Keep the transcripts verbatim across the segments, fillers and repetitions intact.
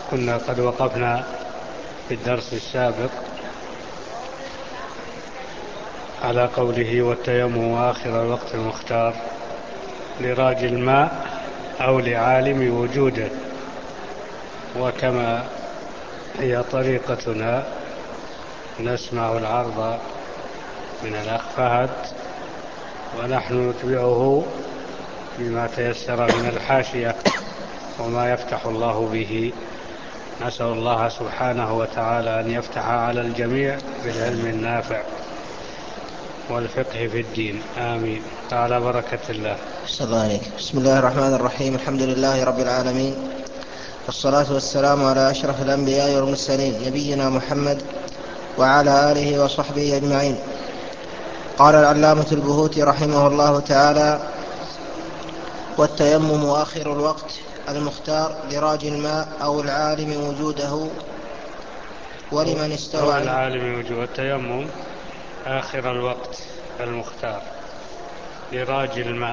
كنا قد وقفنا في الدرس السابق على قوله والتيمم آخر الوقت المختار لراج الماء أو لعالم وجوده. وكما هي طريقتنا نسمع العرض من الأخ فهد ونحن نتبعه بما تيسر من الحاشية وما يفتح الله به. نسأل الله سبحانه وتعالى أن يفتح على الجميع بالعلم النافع والفقه في الدين، آمين. على بركة الله. الله عليك. بسم الله الرحمن الرحيم. الحمد لله رب العالمين، والصلاة والسلام على أشرف الأنبياء والمرسلين نبينا محمد وعلى آله وصحبه أجمعين. قال العلامة البهوتي رحمه الله تعالى: والتيمم آخر الوقت المختار لراج الماء أو العالم وجوده ولمن استوى أو العالم وجوده. التيمم آخر الوقت المختار لراج الماء،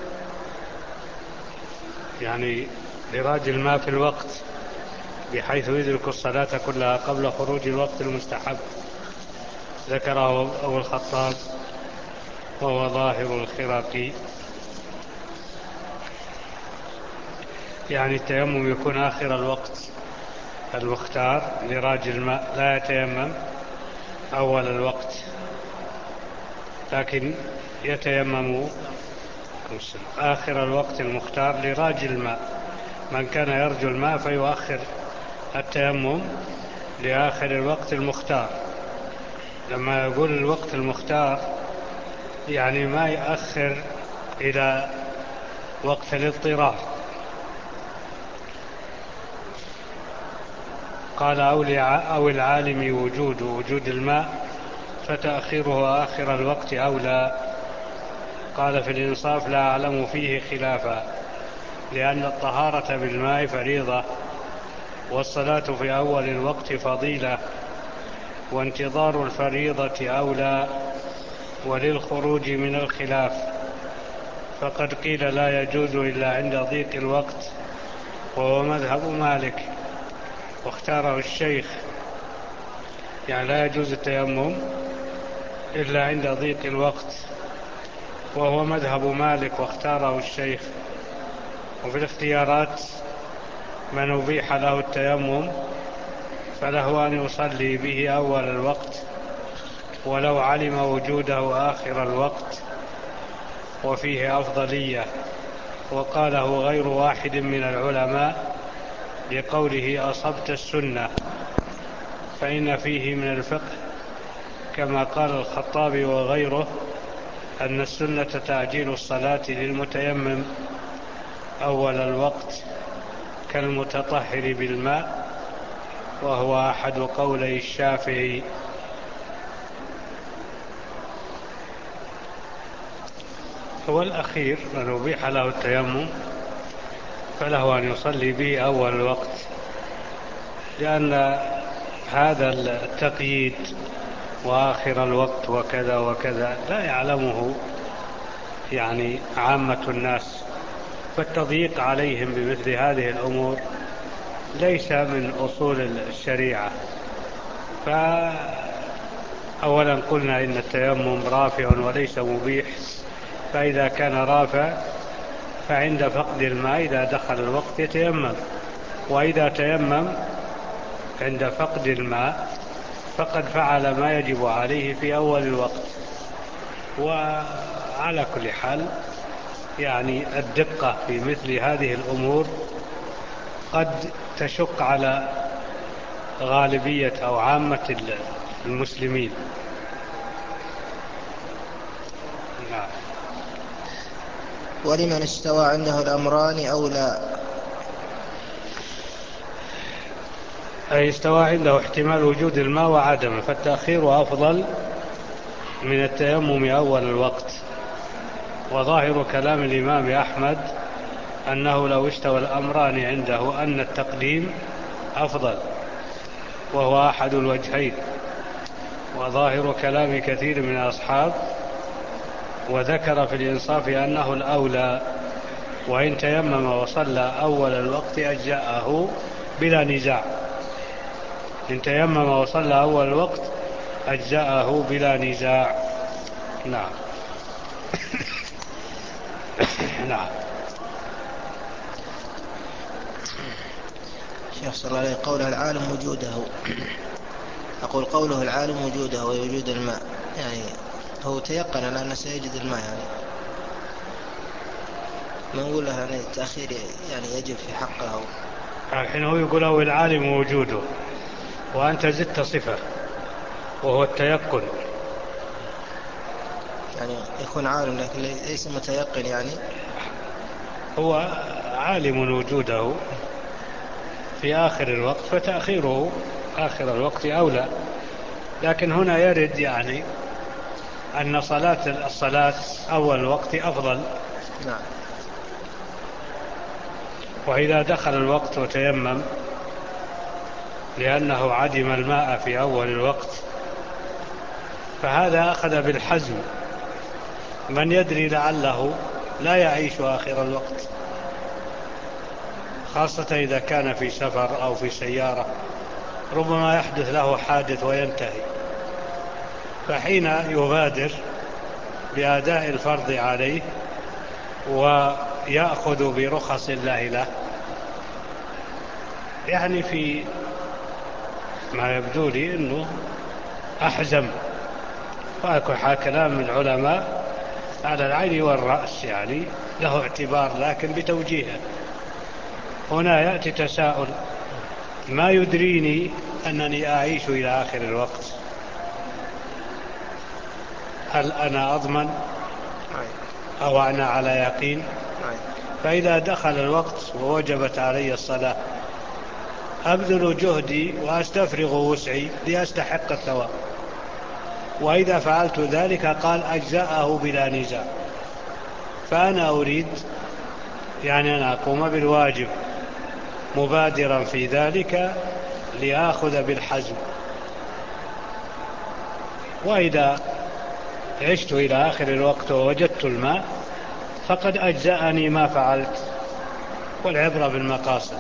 يعني لراج الماء في الوقت، بحيث يدرك الصلاة كلها قبل خروج الوقت المستحب. ذكره أبو الخطاب وهو ظاهر الخرقي. يعني التيمم يكون آخر الوقت المختار لراج الماء، لا يتيمم أول الوقت، لكن يتيمم آخر الوقت المختار لراج الماء. من كان يرجو الماء فيؤخر التيمم لآخر الوقت المختار. لما يقول الوقت المختار يعني ما يأخر إلى وقت الاضطرار. قال أو العالم وجود وجود الماء فتأخيره آخر الوقت أولى. قال في الإنصاف: لا أعلم فيه خلافا، لأن الطهارة بالماء فريضة، والصلاة في أول الوقت فضيلة، وانتظار الفريضة أولى، وللخروج من الخلاف. فقد قيل لا يجوز إلا عند ضيق الوقت، وهو مذهب مالك واختاره الشيخ. يعني لا يجوز التيمم إلا عند ضيق الوقت، وهو مذهب مالك واختاره الشيخ. وفي الاختيارات: من أبيح له التيمم فله أن يصلي به أول الوقت ولو علم وجوده آخر الوقت، وفيه أفضلية. وقاله غير واحد من العلماء لقوله أصبت السنة، فإن فيه من الفقه كما قال الخطابي وغيره أن السنة تعجيل الصلاة للمتيمم أول الوقت كالمتطهر بالماء، وهو أحد قولي الشافعي. هو الأخير من أبيح له التيمم فله أن يصلي به أول الوقت، لأن هذا التقييد وآخر الوقت وكذا وكذا لا يعلمه يعني عامة الناس، فالتضييق عليهم بمثل هذه الأمور ليس من أصول الشريعة. فأولا قلنا إن التيمم رافع وليس مبيح، فإذا كان رافع فعند فقد الماء إذا دخل الوقت يتيمم، وإذا تيمم عند فقد الماء فقد فعل ما يجب عليه في أول الوقت. وعلى كل حال يعني الدقة في مثل هذه الأمور قد تشق على غالبية أو عامة المسلمين. نعم. ولمن استوى عنده الأمران أو لا، أي استوى عنده احتمال وجود الماء وعدمه، فالتأخير أفضل من التيمم أول الوقت. وظاهر كلام الإمام أحمد أنه لو استوى الأمران عنده أن التقديم أفضل، وهو أحد الوجهين. وظاهر كلام كثير من الأصحاب وذكر في الإنصاف أنه الأولى، وإن تيمم وصلى أول الوقت أجزأه بلا نزاع. إن تيمم وصلى أول الوقت أجزأه بلا نزاع. نعم. نعم. شيخ صلى الله عليه قوله العالم وجوده، أقول قوله العالم وجوده ووجود الماء، يعني هو تيقن على أنه سيجد الماء، يعني ما نقول له يعني التأخير يعني يجب في حقه. الحين هو يقول هو العالم وجوده، وأنت زدت صفة وهو التيقن. يعني يكون عالم لكن ليس متيقن، يعني هو عالم وجوده في آخر الوقت، فتأخيره آخر الوقت أولى. لكن هنا يرد يعني أن صلاة الصلاة أول الوقت أفضل. نعم. وإذا دخل الوقت وتيمم لأنه عدم الماء في أول الوقت، فهذا أخذ بالحزم. من يدري لعله لا يعيش آخر الوقت، خاصة إذا كان في سفر أو في سيارة، ربما يحدث له حادث وينتهي، فحين يبادر بأداء الفرض عليه ويأخذ برخص الله له، يعني في ما يبدو لي أنه أحزم. فأكو كلام العلماء على العين والرأس، يعني له اعتبار لكن بتوجيهه. هنا يأتي تساؤل: ما يدريني أنني أعيش إلى آخر الوقت؟ هل أنا أضمن أو أنا على يقين؟ فإذا دخل الوقت ووجبت علي الصلاة أبذل جهدي وأستفرغ وسعي لأستحق الثواب، وإذا فعلت ذلك قال أجزاءه بلا نزاع. فأنا أريد يعني أن أقوم بالواجب مبادرا في ذلك لآخذ بالحزم. وإذا عشت إلى آخر الوقت ووجدت الماء فقد أجزأني ما فعلت، والعبرة بالمقاصد.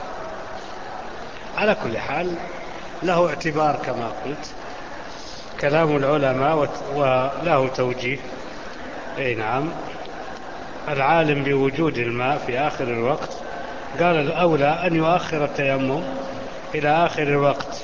على كل حال له اعتبار كما قلت كلام العلماء وله توجيه. أي نعم. العالم بوجود الماء في آخر الوقت قال الأولى أن يؤخر التيمم إلى آخر الوقت.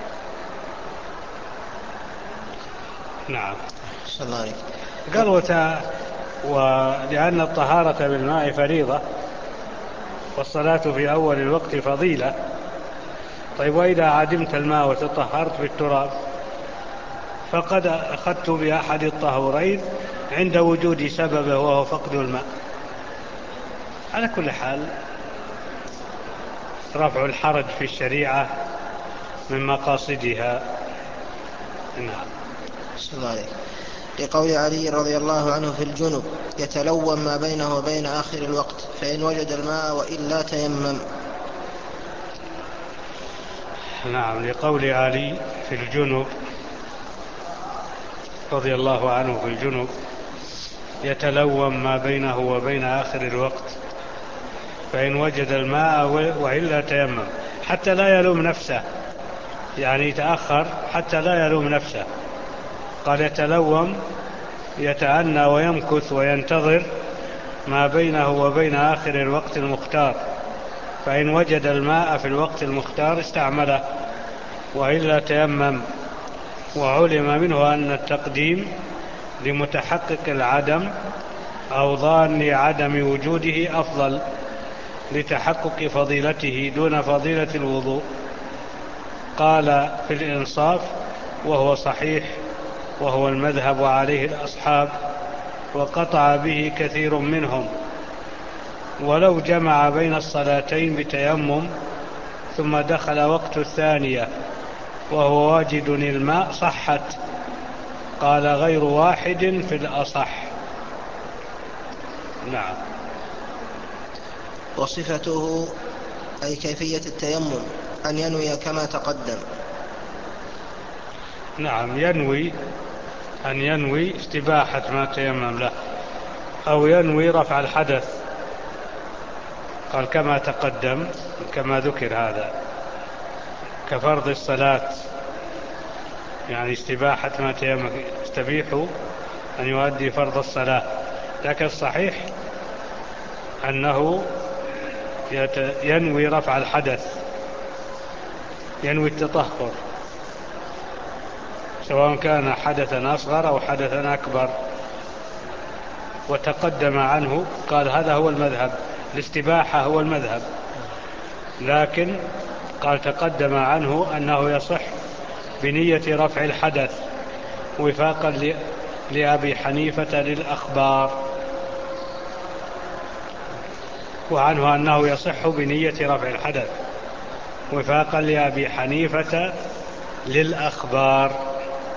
نعم. قال وتا ولأن الطهارة بالماء فريضة والصلاة في أول الوقت فضيلة. طيب وإذا عدمت الماء وتطهرت بالتراب فقد أخذت بأحد الطهورين عند وجود سببه وهو فقد الماء. على كل حال رفع الحرج في الشريعة من مقاصدها. نعم. صلى الله عليه. لقول علي رضي الله عنه في الجنب: يتلوم ما بينه وبين آخر الوقت، فإن وجد الماء وإلا تيمم. نعم. لقول علي في الجنب رضي الله عنه في الجنب: يتلوم ما بينه وبين آخر الوقت، فإن وجد الماء وإلا تيمم. حتى لا يلوم نفسه، يعني يتأخر حتى لا يلوم نفسه. قال يتلوم يتأنى ويمكث وينتظر ما بينه وبين آخر الوقت المختار، فإن وجد الماء في الوقت المختار استعمله وإلا تيمم. وعلم منه أن التقديم لمتحقق العدم أو ظان عدم وجوده أفضل لتحقق فضيلته دون فضيلة الوضوء. قال في الإنصاف: وهو صحيح، وهو المذهب عليه الأصحاب، وقطع به كثير منهم. ولو جمع بين الصلاتين بتيمم ثم دخل وقت الثانية وهو واجد الماء صحت. قال غير واحد في الأصح. نعم. وصفته أي كيفية التيمم أن ينوي كما تقدم. نعم. ينوي أن ينوي استباحة ما تيمم له، أو ينوي رفع الحدث، قال كما تقدم، كما ذكر هذا كفرض الصلاة، يعني استباحة ما يستبيح أن يؤدي فرض الصلاة. لكن الصحيح أنه ينوي رفع الحدث، ينوي التطهر، سواء كان حدثا أصغر أو حدثا أكبر. وتقدم عنه قال هذا هو المذهب، الاستباحة هو المذهب، لكن قال تقدم عنه أنه يصح بنية رفع الحدث وفاقا لأبي حنيفة للأخبار، وعنه أنه يصح بنية رفع الحدث وفاقا لأبي حنيفة للأخبار.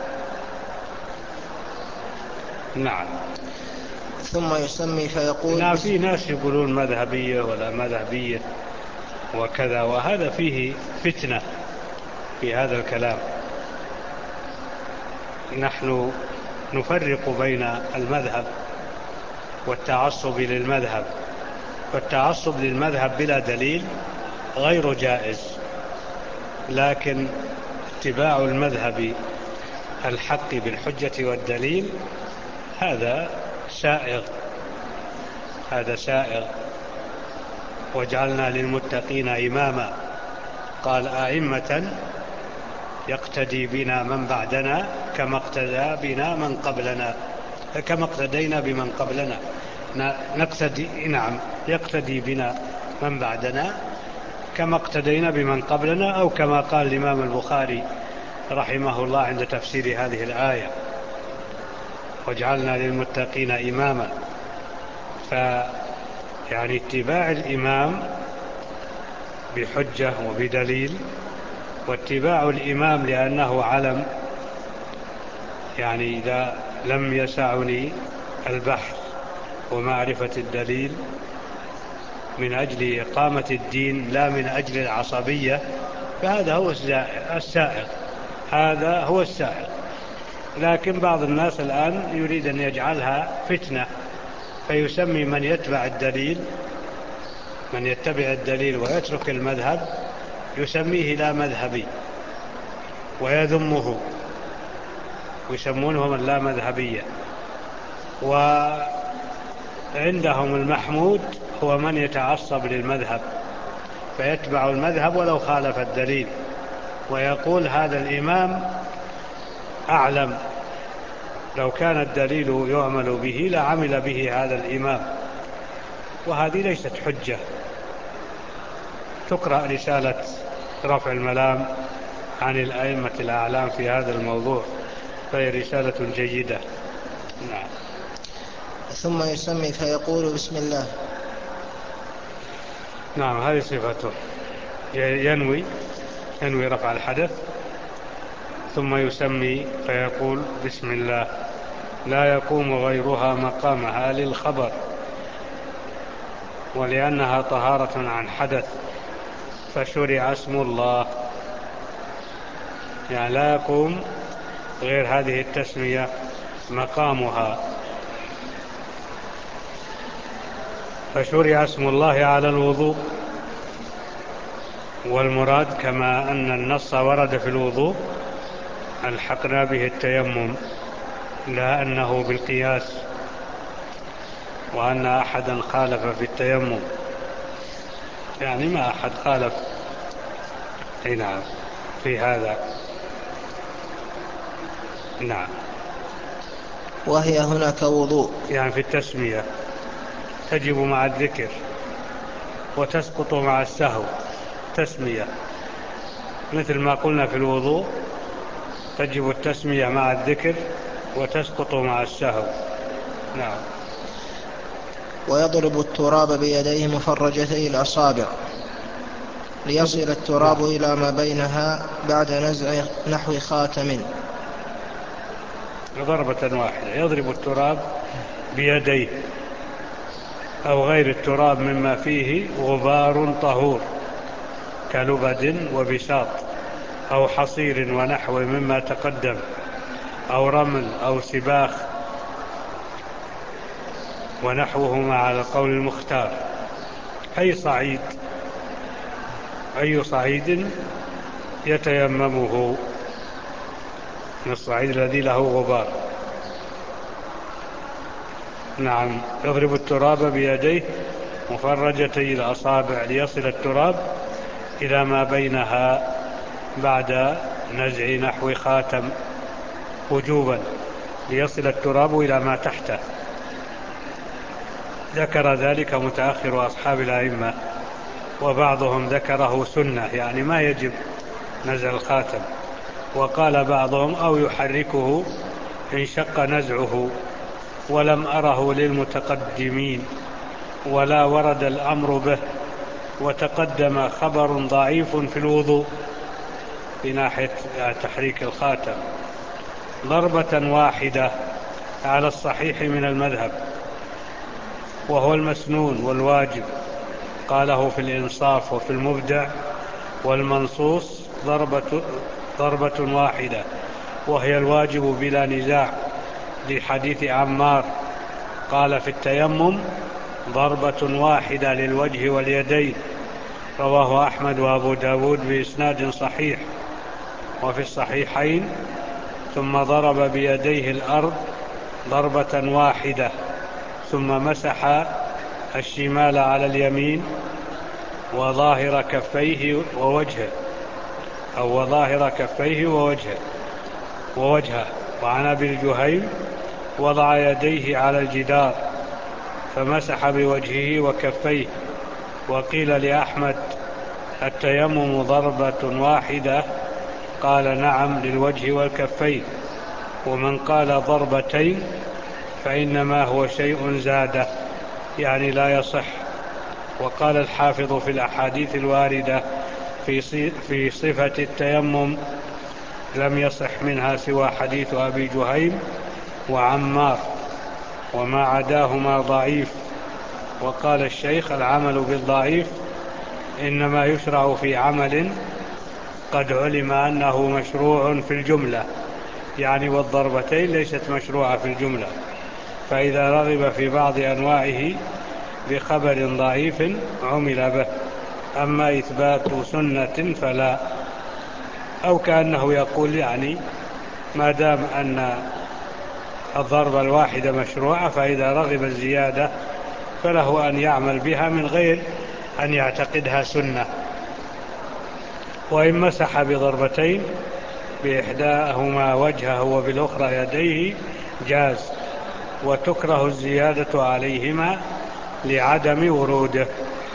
نعم. ثم يسمي فيقول نعم. في ناس يقولون مذهبية ولا مذهبية وكذا، وهذا فيه فتنة في هذا الكلام. نحن نفرق بين المذهب والتعصب للمذهب، والتعصب للمذهب بلا دليل غير جائز، لكن اتباع المذهب الحق بالحجة والدليل هذا سائغ، هذا سائغ. وجعلنا للمتقين إماما، قال أئمة يقتدي بنا من بعدنا كما اقتدى بنا من قبلنا، كما اقتدينا بمن قبلنا، نقتدي نعم يقتدي بنا من بعدنا كما اقتدينا بمن قبلنا، أو كما قال الإمام البخاري رحمه الله عند تفسير هذه الآية وجعلنا للمتقين إماما. فيعني اتباع الإمام بحجة وبدليل، واتباع الإمام لأنه علم، يعني إذا لم يسعني البحث ومعرفة الدليل من أجل إقامة الدين لا من أجل العصبية، فهذا هو السائغ، هذا هو السائغ. لكن بعض الناس الآن يريد أن يجعلها فتنة، فيسمي من يتبع الدليل، من يتبع الدليل ويترك المذهب يسميه لا مذهبي ويذمه، ويسمونهم اللا مذهبية. وعندهم المحمود هو من يتعصب للمذهب فيتبع المذهب ولو خالف الدليل، ويقول هذا الإمام أعلم، لو كان الدليل يعمل به لعمل به هذا الإمام، وهذه ليست حجة. تقرأ رسالة رفع الملام عن الأئمة الأعلام في هذا الموضوع، فهي رسالة جيدة. نعم. ثم يسمي فيقول بسم الله. نعم، هذه صفته، ينوي ينوي رفع الحدث ثم يسمي فيقول بسم الله، لا يقوم غيرها مقامها للخبر، ولأنها طهارة عن حدث فشرع اسم الله، يعني لا يقوم غير هذه التسمية مقامها، فشرع اسم الله على الوضوء. والمراد كما أن النص ورد في الوضوء ألحقنا به التيمم، لا أنه بالقياس وأن أحدا خالف في التيمم، يعني ما أحد خالف هنا في هذا. نعم. وهي هناك وضوء، يعني في التسمية تجب مع الذكر وتسقط مع السهو، تسمية مثل ما قلنا في الوضوء تجب التسمية مع الذكر وتسقط مع السهو. نعم. ويضرب التراب بيديه مفرجتي الأصابع ليصل التراب نعم. إلى ما بينها بعد نزع نحو خاتم. ضربة واحدة يضرب التراب بيديه أو غير التراب مما فيه غبار طهور كلبد وبساط أو حصير ونحو مما تقدم، أو رمل أو سباخ ونحوهما على القول المختار. أي صعيد، أي صعيد يتيممه من الصعيد الذي له غبار. نعم، يضرب التراب بيديه مفرجتي الأصابع ليصل التراب إلى ما بينها بعد نزع نحو خاتم وجوبا، ليصل التراب إلى ما تحته. ذكر ذلك متأخر أصحاب الأئمة، وبعضهم ذكره سنة، يعني ما يجب نزع الخاتم. وقال بعضهم أو يحركه إن شق نزعه، ولم أره للمتقدمين ولا ورد الأمر به. وتقدم خبر ضعيف في الوضوء في ناحية تحريك الخاتم، ضربة واحدة على الصحيح من المذهب، وهو المسنون والواجب، قاله في الإنصاف وفي المبدع. والمنصوص ضربة, ضربة واحدة وهي الواجب بلا نزاع، لحديث عمار قال في التيمم ضربة واحدة للوجه واليدين، رواه أحمد وأبو داود بإسناد صحيح. وفي الصحيحين ثم ضرب بيديه الأرض ضربة واحدة، ثم مسح الشمال على اليمين وظاهر كفيه ووجهه، أو وظاهر كفيه ووجهه ووجهه وعن أبي الجهيم وضع يديه على الجدار فمسح بوجهه وكفيه. وقيل لأحمد التيمم ضربة واحدة، قال نعم للوجه والكفين. ومن قال ضربتين فإنما هو شيء زاده، يعني لا يصح. وقال الحافظ في الأحاديث الواردة في صفة التيمم لم يصح منها سوى حديث أبي جهيم وعمار، وما عداهما ضعيف. وقال الشيخ العمل بالضعيف إنما يشرع في عمل قد علم أنه مشروع في الجملة، يعني والضربتين ليست مشروعة في الجملة، فإذا رغب في بعض أنواعه بخبر ضعيف عمل به، أما إثبات سنة فلا. أو كأنه يقول يعني ما دام أن الضربة الواحدة مشروعة، فإذا رغب الزيادة فله أن يعمل بها من غير أن يعتقدها سنة. وإن مسح بضربتين بإحداهما وجهه وبالأخرى يديه جاز، وتكره الزيادة عليهما لعدم وروده.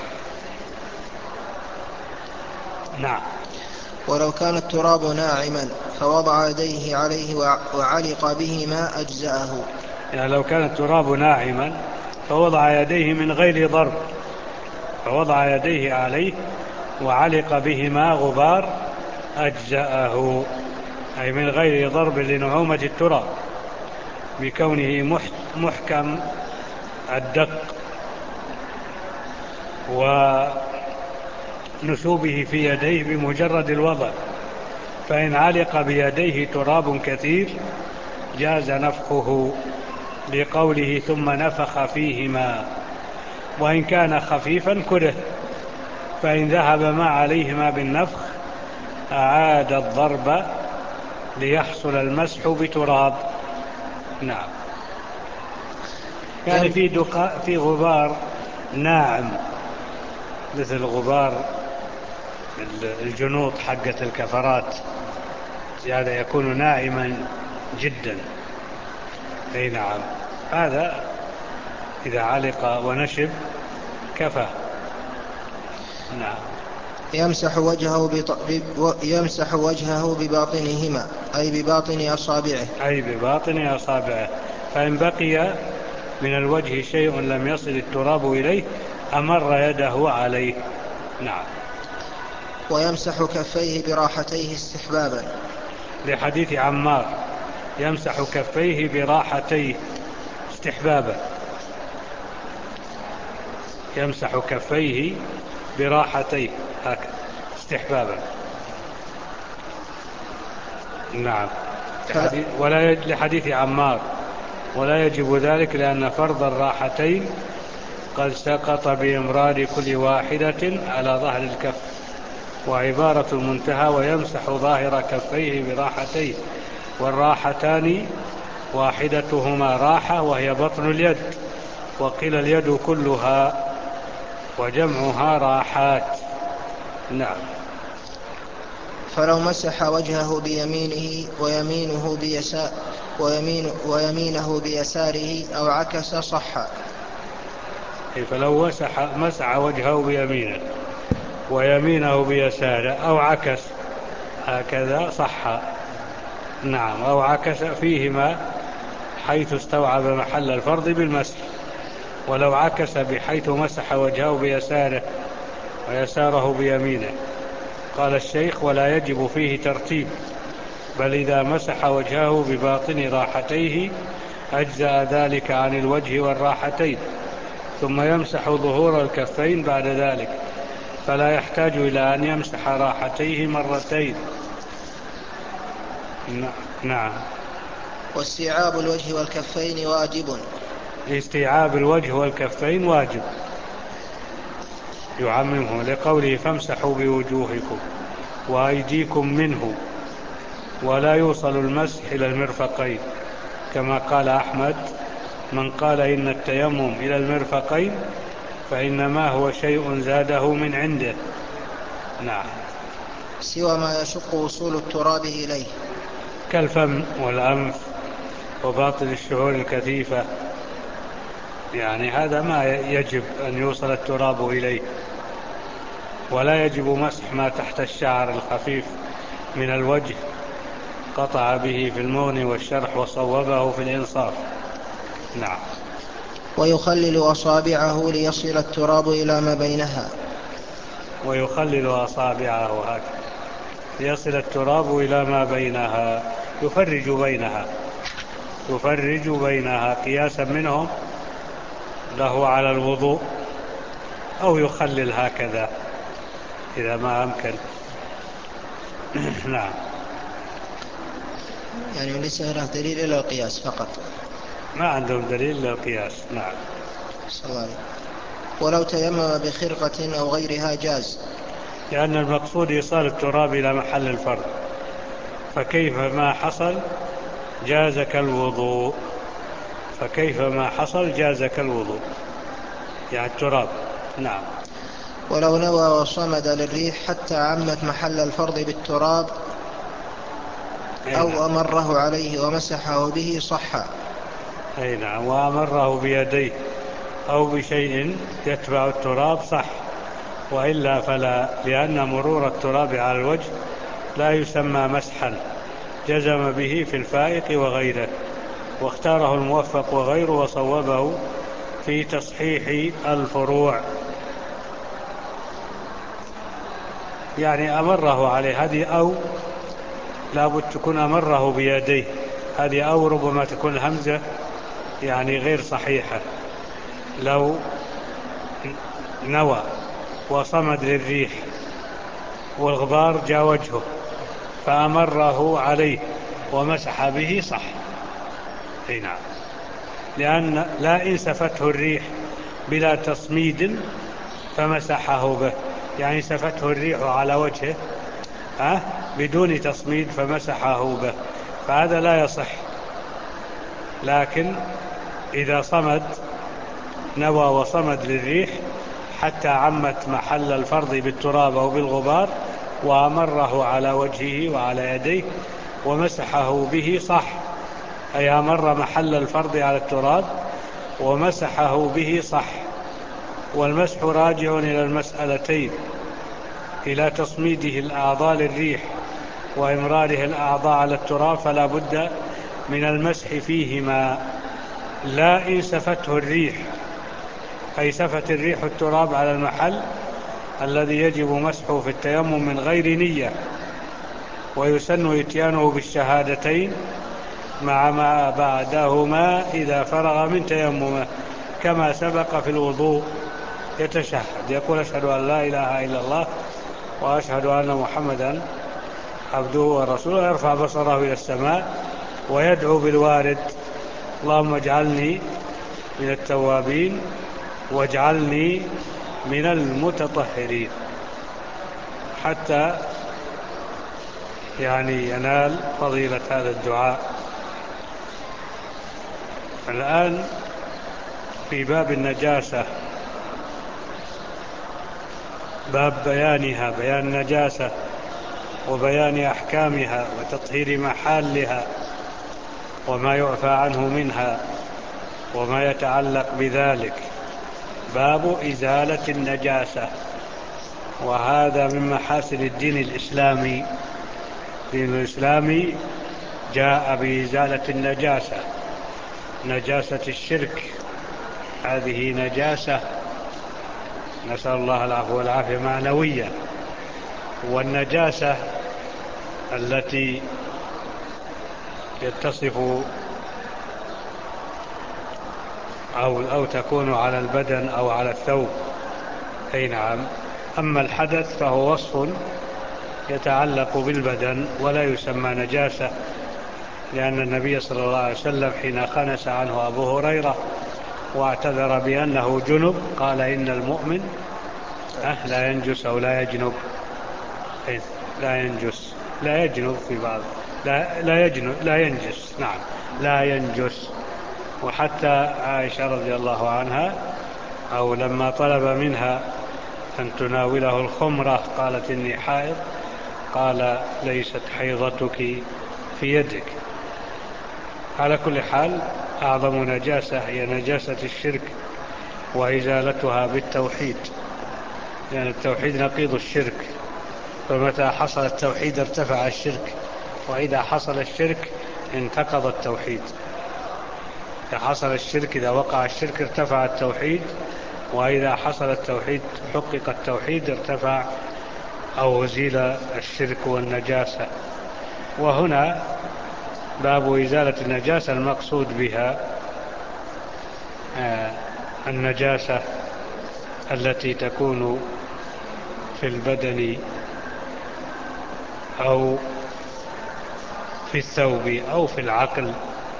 نعم. ولو كان التراب ناعما فوضع يديه عليه وعلق بهما أجزأه. يعني لو كان التراب ناعما فوضع يديه من غير ضرب، فوضع يديه عليه وعلق بهما غبار أجزأه، أي من غير ضرب لنعومة التراب، بكونه محكم الدق ونسوبه في يديه بمجرد الوضع. فإن علق بيديه تراب كثير جاز نفخه، لقوله ثم نفخ فيهما. وإن كان خفيفا كره، فإن ذهب ما عليهما بالنفخ أعاد الضرب ليحصل المسح بتراب. نعم. يعني في دقاء في غبار ناعم مثل غبار الجنوط حقة الكفرات، هذا يكون ناعما جدا. أي نعم، هذا إذا علق ونشب كفى. نعم. يمسح وجهه, بط... ب... يمسح وجهه بباطنهما، أي بباطن أصابعه أي بباطن أصابعه. فإن بقي من الوجه شيء لم يصل التراب إليه أمر يده عليه. نعم. ويمسح كفيه براحتيه استحبابا، لحديث عمار يمسح كفيه براحتيه استحبابا، يمسح كفيه براحتيه هكذا استحبابا. نعم. ولا يجب لحديث عمار ولا يجب ذلك، لأن فرض الراحتين قد سقط بإمرار كل واحدة على ظهر الكف. وعبارة المنتهى ويمسح ظاهر كفيه براحتيه، والراحتان واحدتهما راحة وهي بطن اليد، وقيل اليد كلها وجمعها راحات. نعم. فلو مسح وجهه بيمينه ويمينه بيسار ويمين ويمينه بيساره أو عكس صح. فلو مسح, مسح وجهه بيمينه ويمينه بيساره أو عكس هكذا صح. نعم. أو عكس فيهما حيث استوعب محل الفرض بالمسح. ولو عكس بحيث مسح وجهه بيساره ويساره بيمينه، قال الشيخ: ولا يجب فيه ترتيب، بل إذا مسح وجهه بباطن راحتيه أجزأ ذلك عن الوجه والراحتين، ثم يمسح ظهور الكفين بعد ذلك، فلا يحتاج إلى أن يمسح راحتيه مرتين. نعم. واستيعاب الوجه والكفين واجب. استيعاب الوجه والكفين واجب، يعممه لقوله: فامسحوا بوجوهكم وأيديكم منه، ولا يوصل المسح إلى المرفقين، كما قال أحمد: من قال إن التيمم إلى المرفقين فإنما هو شيء زاده من عنده. نعم. سوى ما يشق وصول التراب إليه، كالفم والأنف وباطن الشعور الكثيفة، يعني هذا ما يجب أن يوصل التراب إليه. ولا يجب مسح ما تحت الشعر الخفيف من الوجه، قطع به في المغني والشرح وصوبه في الإنصاف. نعم. ويخلل أصابعه ليصل التراب إلى ما بينها. ويخلل أصابعه هكذا ليصل التراب إلى ما بينها، يفرج بينها يفرج بينها قياسا منهم له على الوضوء، أو يخلل هكذا إذا ما أمكن. نعم. يعني ليس له دليل إلا القياس فقط، ما عندهم دليل للقياس. نعم. صلى الله عليه. ولو تيمم بخرقة أو غيرها جاز، لأن المقصود إيصال التراب إلى محل الفرض، فكيف ما حصل جاز كالوضوء فكيف ما حصل جاز كالوضوء يعني التراب. نعم. ولو نوى وصمد للريح حتى عمت محل الفرض بالتراب أي نعم. أو أمره عليه ومسحه به صح. أي نعم. وأمره بيديه أو بشيء يتبع التراب صح، وإلا فلا، لأن مرور التراب على الوجه لا يسمى مسحا، جزم به في الفائق وغيره، واختاره الموفق وغيره وصوبه في تصحيح الفروع. يعني أمره عليه هذه، أو لابد تكون أمره بيديه هذه، أو ربما تكون الهمزة يعني غير صحيحة. لو نوى وصمد للريح والغبار جاء وجهه فأمره عليه ومسح به صح. اي نعم. لأن لا إن سفته الريح بلا تصميد فمسحه به، يعني سفته الريح على وجهه أه؟ بدون تصميد فمسحه به، فهذا لا يصح. لكن إذا صمد، نوى وصمد للريح حتى عمت محل الفرض بالتراب أو بالغبار، وأمره على وجهه وعلى يديه ومسحه به صح، أي أمر محل الفرض على التراب ومسحه به صح. والمسح راجع إلى المسألتين: إلى تصميده الأعضاء للريح وإمراره الأعضاء على التراب، فلا بد من المسح فيهما. لا إن سفته الريح، أي سفت الريح التراب على المحل الذي يجب مسحه في التيمم من غير نية، ويسن إتيانه بالشهادتين مع ما بعدهما إذا فرغ من تيممه، كما سبق في الوضوء. يتشهد يقول: أشهد أن لا إله إلا الله وأشهد أن محمدا عبده ورسوله، يرفع بصره إلى السماء ويدعو بالوارد: اللهم اجعلني من التوابين واجعلني من المتطهرين، حتى يعني ينال فضيلة هذا الدعاء. الآن في باب النجاسة، باب بيانها، بيان النجاسة وبيان أحكامها وتطهير محلها وما يعفى عنه منها وما يتعلق بذلك. باب إزالة النجاسة، وهذا من محاسن الدين الإسلامي. دين الإسلام جاء بإزالة النجاسة، نجاسة الشرك، هذه نجاسة نسأل الله العفو والعافية معنوية، والنجاسة التي يتصف أو, أو تكون على البدن أو على الثوب. أي نعم. أما الحدث فهو وصف يتعلق بالبدن ولا يسمى نجاسة، لأن النبي صلى الله عليه وسلم حين خنس عنه أبو هريرة واعتذر بأنه جنب قال إن المؤمن أه لا ينجس أو لا يجنب، لا ينجس، لا يجنب في بعض، لا, لا يجنب، لا ينجس، نعم لا ينجس. وحتى عائشة رضي الله عنها أو لما طلب منها أن تناوله الخمرة قالت إني حائض، قال ليست حيضتك في يدك. على كل حال أعظم نجاسة هي نجاسة الشرك وإزالتها بالتوحيد، لأن التوحيد نقيض الشرك، فمتى حصل التوحيد ارتفع الشرك، وإذا حصل الشرك انتقض التوحيد. إذا حصل الشرك، إذا وقع الشرك ارتفع التوحيد، وإذا حصل التوحيد حقق التوحيد ارتفع أو أزيل الشرك والنجاسة. وهنا باب إزالة النجاسة المقصود بها النجاسة التي تكون في البدن أو في الثوب أو في العقل.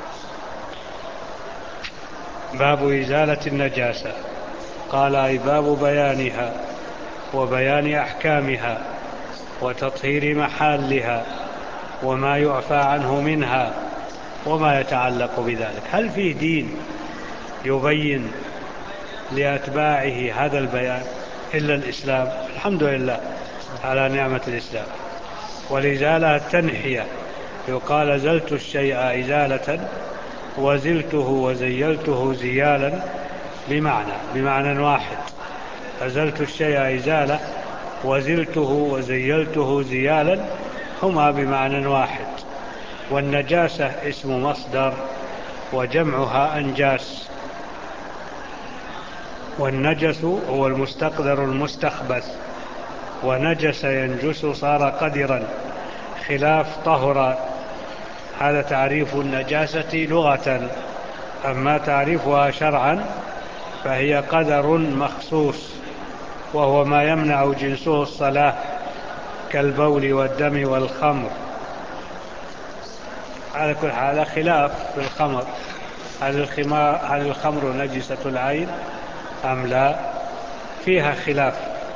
باب إزالة النجاسة، قال أي باب بيانها وبيان أحكامها وتطهير محلها وما يعفى عنه منها وما يتعلق بذلك. هل في دين يبين لأتباعه هذا البيان إلا الإسلام؟ الحمد لله على نعمة الإسلام. والإزالة التنحية، يقال زلت الشيء إزالة وزلته وزيلته زيالا، بمعنى بمعنى واحد. أزلت الشيء إزالة وزلته وزيلته زيالا هما بمعنى واحد. والنجاسة اسم مصدر وجمعها أنجاس، والنجس هو المستقدر المستخبث، ونجس ينجس صار قدرا خلاف طهر. هذا تعريف النجاسة لغة. أما تعريفها شرعا فهي قدر مخصوص، وهو ما يمنع جنسه الصلاة كالبول والدم والخمر. على كل حال خلاف في الخمر، هل الخمر نجسة العين أم لا؟ فيها خلاف.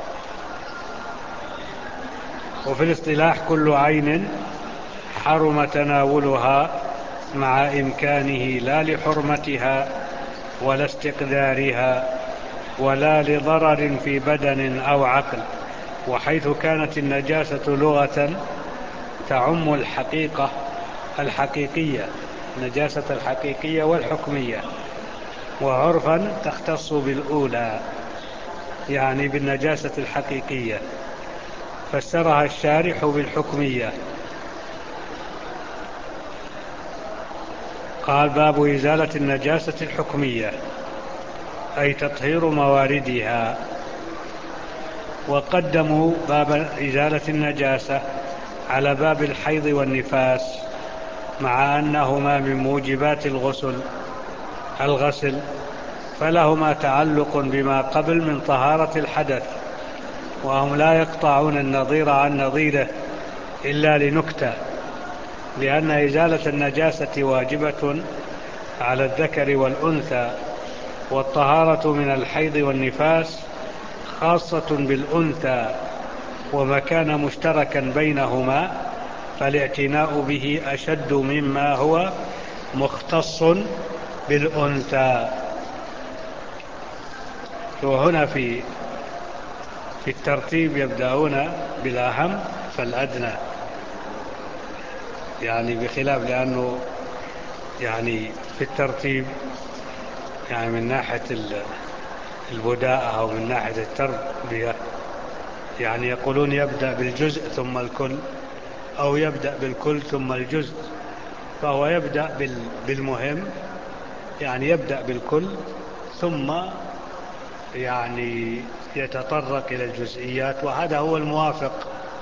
وفي الاصطلاح كل عين حرم تناولها مع إمكانه لا لحرمتها ولا استقدارها ولا لضرر في بدن أو عقل. وحيث كانت النجاسة لغة تعم الحقيقة الحقيقية، النجاسة الحقيقية والحكمية، وعرفا تختص بالأولى يعني بالنجاسة الحقيقية، فسرها الشارح بالحكمية. قال باب إزالة النجاسة الحكمية أي تطهير مواردها. وقدموا باب إزالة النجاسة على باب الحيض والنفاس، مع أنهما من موجبات الغسل الغسل فلهما تعلق بما قبل من طهارة الحدث، وهم لا يقطعون النظير عن نظيره إلا لنكتة، لأن إزالة النجاسة واجبة على الذكر والأنثى، والطهارة من الحيض والنفاس خاصة بالأنثى، وما كان مشتركا بينهما فالاعتناء به أشد مما هو مختص بالأنثى. وهنا في في الترتيب يبدأون بالأهم فالأدنى، يعني بخلاف، لأنه يعني في الترتيب يعني من ناحية البداءة أو من ناحية التربية، يعني يقولون يبدأ بالجزء ثم الكل، أو يبدأ بالكل ثم الجزء، فهو يبدأ بالمهم، يعني يبدأ بالكل ثم يعني يتطرق إلى الجزئيات، وهذا هو الموافق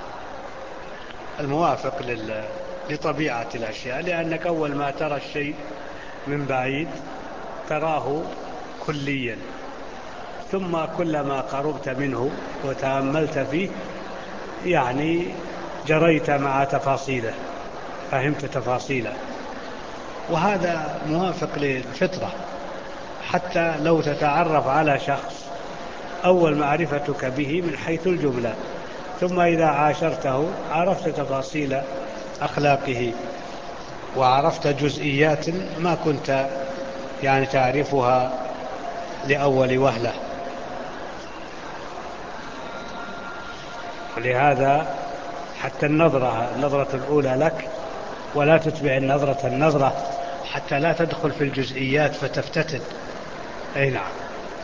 الموافق لطبيعة الأشياء، لأنك أول ما ترى الشيء من بعيد تراه كليا، ثم كلما قربت منه وتأملت فيه يعني جريت مع تفاصيله، فهمت تفاصيله، وهذا موافق للفطرة. حتى لو تتعرف على شخص أول معرفتك به من حيث الجملة، ثم إذا عاشرته عرفت تفاصيل أخلاقه وعرفت جزئيات ما كنت يعني تعرفها لأول وهلة. ولهذا حتى النظرة النظرة الأولى لك ولا تتبع النظرة النظرة حتى لا تدخل في الجزئيات فتفتتن. أي نعم.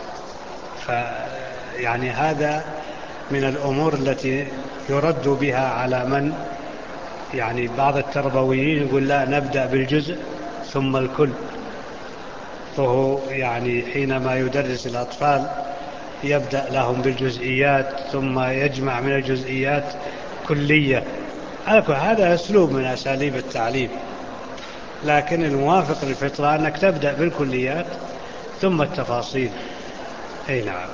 فيعني هذا من الأمور التي يرد بها على من يعني بعض التربويين يقول لا نبدأ بالجزء ثم الكل، فهو يعني حينما يدرس الأطفال يبدأ لهم بالجزئيات ثم يجمع من الجزئيات كلية. هذا أسلوب من أساليب التعليم، لكن الموافق للفطرة أنك تبدأ بالكليات ثم التفاصيل. أي نعم.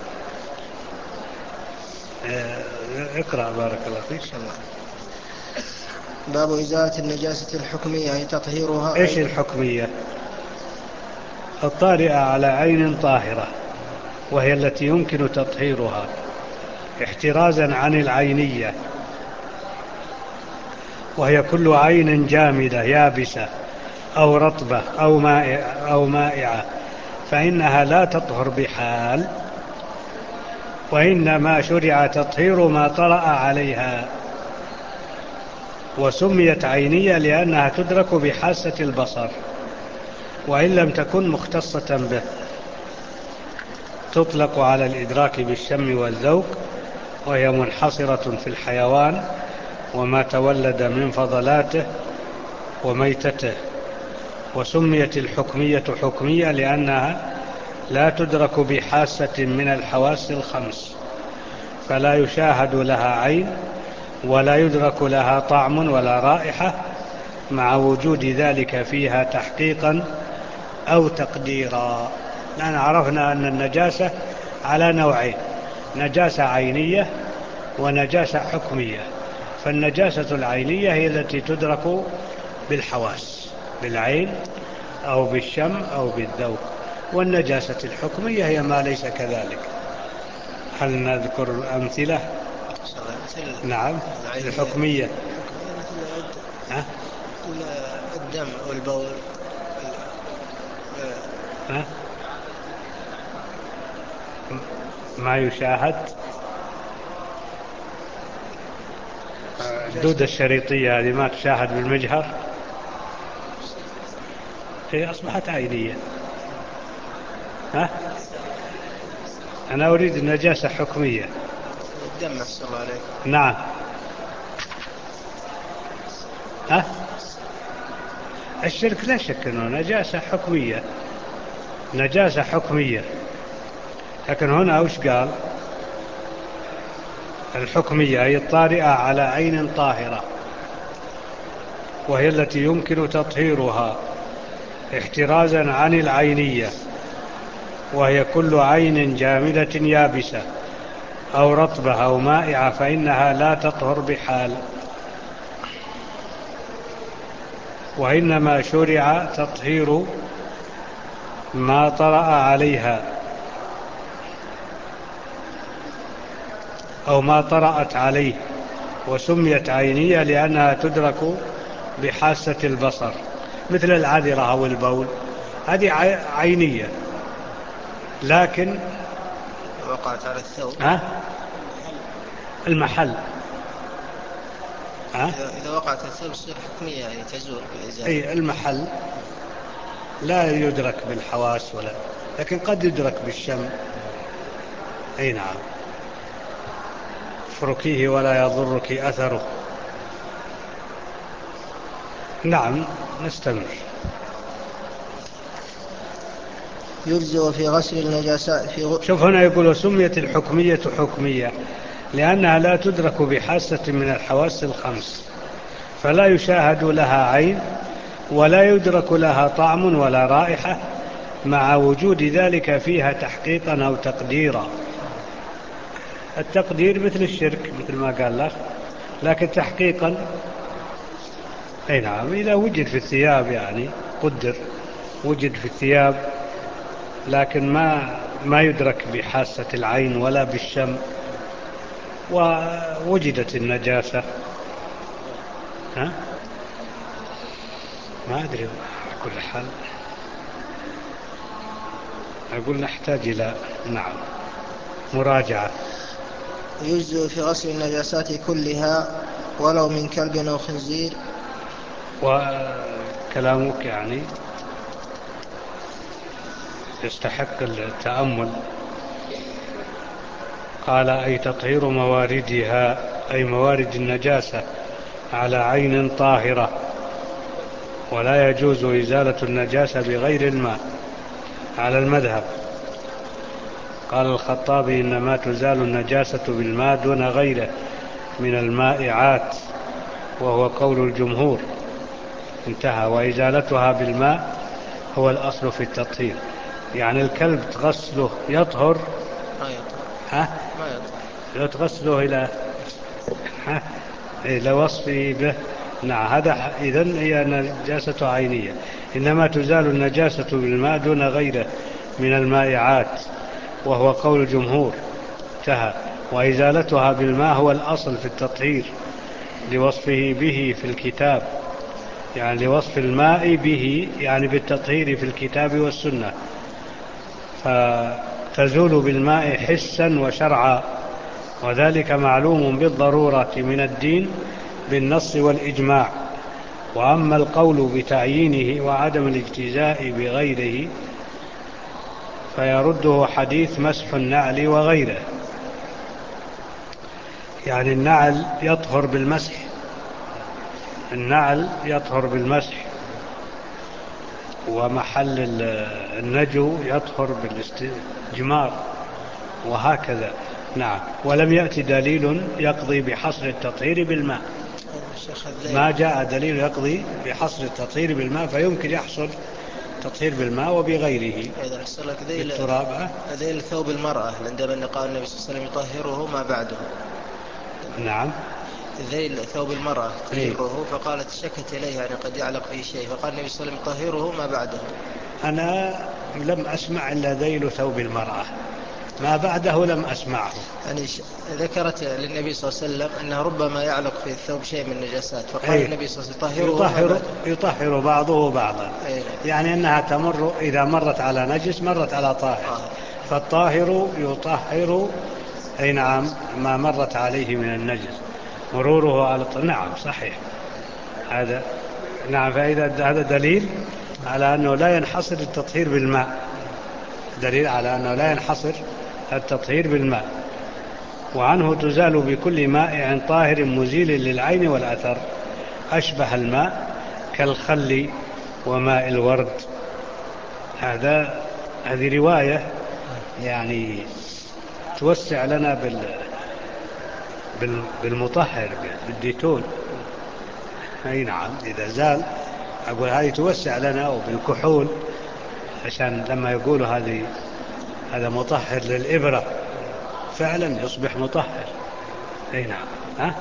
اقرأ بارك الله فيك. باب إزالة النجاسة الحكمية أي تطهيرها. إيش الحكمية؟ الطارئة على عين طاهرة، وهي التي يمكن تطهيرها احترازا عن العينية، وهي كل عين جامدة يابسة أو رطبة أو مائعة, أو مائعة فإنها لا تطهر بحال، وإنما شرع تطهير ما طرأ عليها. وسميت عينية لأنها تدرك بحاسة البصر وإن لم تكن مختصة به. تطلق على الإدراك بالشم والذوق، وهي منحصرة في الحيوان وما تولد من فضلاته وميتته. وسميت الحكمية حكمية لأنها لا تدرك بحاسة من الحواس الخمس، فلا يشاهد لها عين ولا يدرك لها طعم ولا رائحة، مع وجود ذلك فيها تحقيقا أو تقديرا. لأن عرفنا أن النجاسة على نوعين: نجاسة عينية ونجاسة حكمية. فالنجاسة العينية هي التي تدرك بالحواس، بالعين أو بالشم أو بالذوق، والنجاسة الحكمية هي ما ليس كذلك. هل نذكر أمثلة؟ نعم. الحكمية مثل الدم والبول. ها؟ ما يشاهد. الدودة الشريطية هذه ما تشاهد بالمجهر، هي أصبحت عينية. ها؟ أنا أريد النجاسة حكمية. الدم أحسن الله عليك. نعم. ها؟ الشرك لا شك أنه نجاسة حكمية، نجاسة حكمية. لكن هنا وش قال؟ الحكمية أي الطارئة على عين طاهرة، وهي التي يمكن تطهيرها احترازا عن العينية، وهي كل عين جامدة يابسة أو رطبة أو مائعة فإنها لا تطهر بحال، وإنما شرع تطهير ما طرأ عليها أو ما طرأت عليه، وسميت عينية لأنها تدرك بحاسة البصر، مثل العذرة أو البول، هذه عينية. لكن وقعت على الثوب ها المحل ها؟ إذا وقعت على الثوب تصير حكمية، يعني تزول بالإزالة. أي المحل لا يدرك بالحواس ولا، لكن قد يدرك بالشم. أي نعم. افركيه ولا يضرك أثره. نعم نستمر. يجزئ في غسل النجاسات في غ... شوف هنا يقول سميت الحكمية حكمية لأنها لا تدرك بحاسة من الحواس الخمس، فلا يشاهد لها عين ولا يدرك لها طعم ولا رائحة، مع وجود ذلك فيها تحقيقا أو تقديرا. التقدير مثل الشرك مثل ما قال لك، لكن تحقيقا أي نعم إذا وجد في الثياب يعني قدر، وجد في الثياب لكن ما ما يدرك بحاسة العين ولا بالشم، ووجدت النجاسة. ها؟ ما أدري على كل حال أقول نحتاج إلى نعم مراجعة. يجزئ في غسل النجاسات كلها ولو من كلب أو خنزير. وكلامك يعني يستحق التأمل. قال أي تطهير مواردها، أي موارد النجاسة على عين طاهرة، ولا يجوز إزالة النجاسة بغير الماء على المذهب. قال الخطابي إنما تزال النجاسة بالماء دون غيره من المائعات، وهو قول الجمهور. انتهى. وإزالتها بالماء هو الأصل في التطهير. يعني الكلب تغسله يطهر؟ ما يطهر. ها؟ ما يطهر. لو تغسله إلى ها إلى وصفه به. نعم هذا إذن هي نجاسة عينية. إنما تزال النجاسة بالماء دون غيره من المائعات، وهو قول الجمهور. انتهى. وإزالتها بالماء هو الأصل في التطهير لوصفه به في الكتاب، يعني لوصف الماء به يعني بالتطهير في الكتاب والسنة، فتزول بالماء حسا وشرعا، وذلك معلوم بالضرورة من الدين بالنص والإجماع. وأما القول بتعيينه وعدم الاجتزاء بغيره فيرده حديث مسح النعل وغيره. يعني النعل يطهر بالمسح، النعل يطهر بالمسح، ومحل النجو يطهر بالاستجمار، وهكذا. نعم. ولم يأتي دليل يقضي بحصر التطهير بالماء، ما جاء دليل يقضي بحصر التطهير بالماء، فيمكن يحصل التطهير بالماء وبغيره بالتراب. ذيل ثوب المرأة عندما قال النبي صلى الله عليه وسلم يطهره ما بعده. نعم. ذيل ثوب المرأة تجره، فقالت شكت إليها يعني قد يعلق فيه شيء، فقال النبي صلى الله عليه وسلم يطهره ما بعده. أنا لم أسمع إلا ذيل ثوب المرأة، ما بعده لم أسمعه. يعني ذكرت للنبي صلى الله عليه وسلم أنه ربما يعلق في الثوب شيء من النجاسات، فقال أيه. النبي صلى الله عليه وسلم يطهر, يطهر بعضه بعضا. أيه. يعني أنها تمر إذا مرت على نجس مرت على طاهر. آه. فالطاهر يطهر أي نعم ما مرت عليه من النجس مروره على الطاهر. نعم صحيح هذا. نعم. فإذا هذا دليل على أنه لا ينحصر التطهير بالماء، دليل على أنه لا ينحصر التطهير بالماء. وعنه تزال بكل مائع طاهر مزيل للعين والأثر أشبه الماء كالخل وماء الورد. هذا هذه رواية يعني توسع لنا بال بالمطهر بالديتول. أي نعم. إذا زال أقول هذه توسع لنا، وبالكحول عشان لما يقولوا هذه هذا مطهر للإبرة فعلا يصبح مطهر. أي نعم. ها؟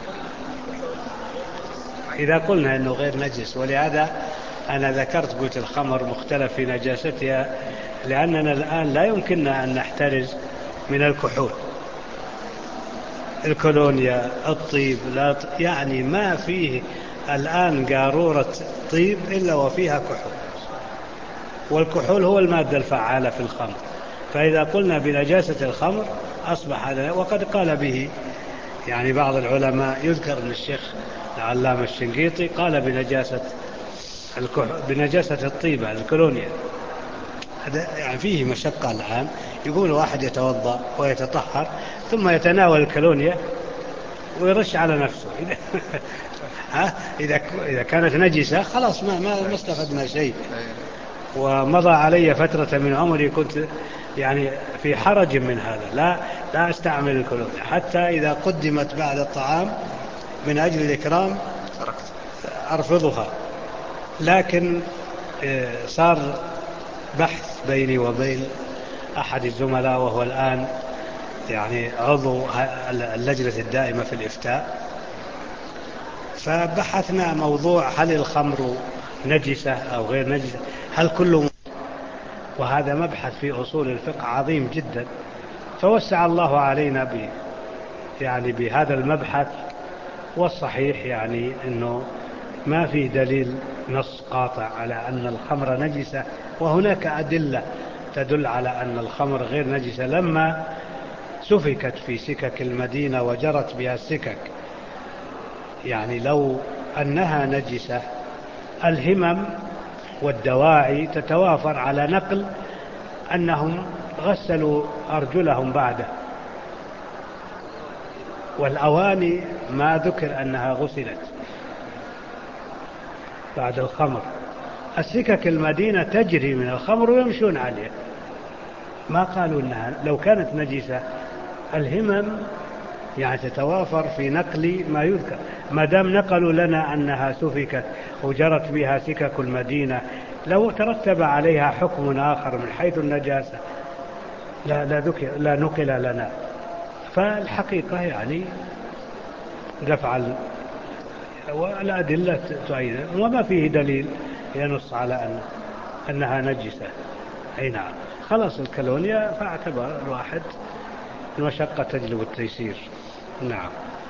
إذا قلنا أنه غير نجس. ولهذا أنا ذكرت قلت الخمر مختلف في نجاستها، لأننا الآن لا يمكننا أن نحترز من الكحول، الكولونيا، الطيب، لا يعني ما فيه الآن قارورة طيب إلا وفيها كحول، والكحول هو المادة الفعالة في الخمر. فإذا قلنا بنجاسة الخمر أصبح هذا، وقد قال به يعني بعض العلماء، يذكر أن الشيخ العلامة الشنقيطي قال بنجاسة بنجاسة الطيبة الكولونيا. هذا يعني فيه مشقة الآن. يقول واحد يتوضأ ويتطهر ثم يتناول الكولونيا ويرش على نفسه. ها إذا إذا كانت نجسة خلاص ما ما استفدنا شيء. ومضى علي فترة من عمري كنت يعني في حرج من هذا، لا لا استعمل الكولونيا حتى إذا قدمت بعد الطعام من أجل الإكرام أرفضها. لكن صار بحث بيني وبين أحد الزملاء وهو الآن يعني عضو اللجنة الدائمة في الإفتاء، فبحثنا موضوع هل الخمر نجسة أو غير نجسة، هل كل، وهذا مبحث في أصول الفقه عظيم جدا. فوسع الله علينا ب يعني بهذا المبحث. والصحيح يعني أنه ما في دليل نص قاطع على أن الخمر نجسة، وهناك أدلة تدل على أن الخمر غير نجسة. لما سفكت في سكك المدينة وجرت بها السكك، يعني لو أنها نجسة الهمم والدواعي تتوافر على نقل أنهم غسلوا أرجلهم بعده، والأواني ما ذكر أنها غسلت بعد الخمر. السكك المدينة تجري من الخمر ويمشون عليه، ما قالوا أنها لو كانت نجسة. الهمم يعني تتوافر في نقل ما يذكر، ما دام نقلوا لنا أنها سفكت وجرت بها سكك المدينة، لو ترتب عليها حكم آخر من حيث النجاسة لا, لا, ذكر لا نقل لنا. فالحقيقة يعني دفع والأدلة تؤيد، وما فيه دليل ينص على أن أنها نجسة. أي نعم، خلاص الكولونيا فاعتبر الواحد المشقة تجلب التيسير. نعم.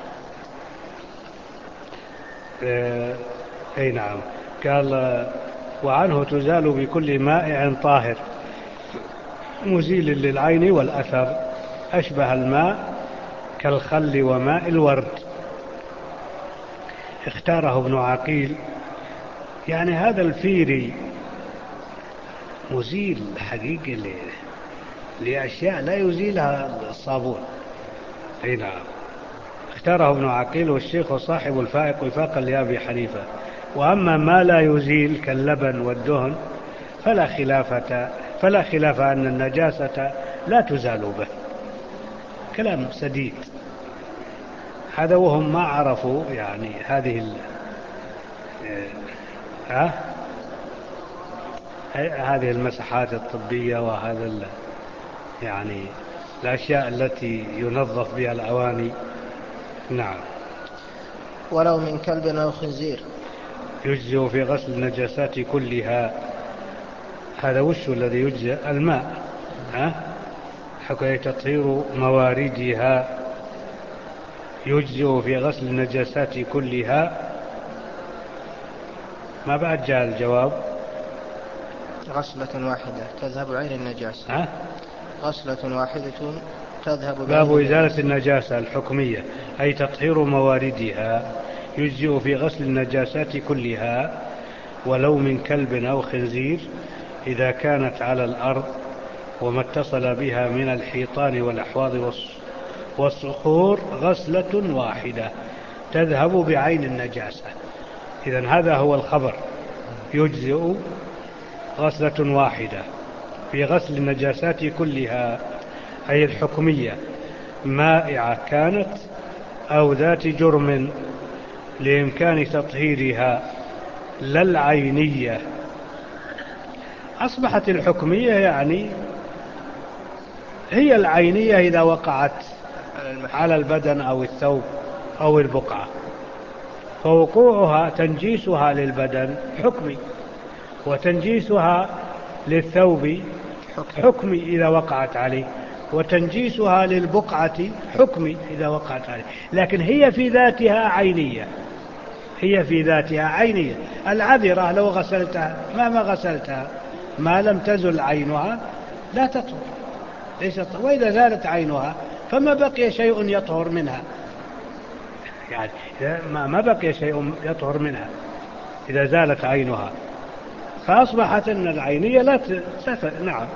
أي نعم. قال وعنه تزال بكل مائع طاهر مزيل للعين والأثر أشبه الماء كالخل وماء الورد. اختاره ابن عقيل، يعني هذا الفيري مزيل حقيقي لأشياء لا يزيلها الصابون. أي نعم. اختاره ابن عقيل والشيخ صاحب الفائق وفاقا لأبي حنيفة. وأما ما لا يزيل كاللبن والدهن فلا خلافة فلا خلاف أن النجاسة لا تزال به. كلام سديد هذا، وهم ما عرفوا يعني هذه ال... ها هذه المسحات الطبية وهذا ال... يعني الأشياء التي ينظف بها الأواني. نعم. ولو من كلب أو خنزير يجزئ في غسل النجاسات كلها. هذا وش الذي يجزئ؟ الماء، ها حكى تطهير مواردها. يجزئ في غسل النجاسات كلها. ما بعد جاء الجواب. غسلة واحدة تذهب عين النجاسة. ها؟ غسلة واحدة تذهب باب إزالة النجاسة الحكمية أي تطهير مواردها. يجزئ في غسل النجاسات كلها ولو من كلب أو خنزير إذا كانت على الأرض وما اتصل بها من الحيطان والأحواض والصخور غسلة واحدة تذهب بعين النجاسة. إذن هذا هو الخبر. يجزئ غسلة واحدة في غسل النجاسات كلها أي الحكمية، مائعة كانت أو ذات جرم لإمكان تطهيرها، لا العينية. أصبحت الحكمية يعني هي العينية إذا وقعت على البدن أو الثوب أو البقعة، فوقوعها تنجيسها للبدن حكمي، وتنجيسها للثوب حكمي إذا وقعت عليه، وتنجيسها للبقعة حكمي إذا وقعت عليه، لكن هي في ذاتها عينية، هي في ذاتها عينية. العذرة لو غسلتها ما ما غسلتها ما لم تزل عينها لا تطهر، ليست. وإذا زالت عينها فما بقي شيء يطهر منها، يعني ما ما بقي شيء يطهر منها إذا زالت عينها، فأصبحت أن العينية لا ت... نعم.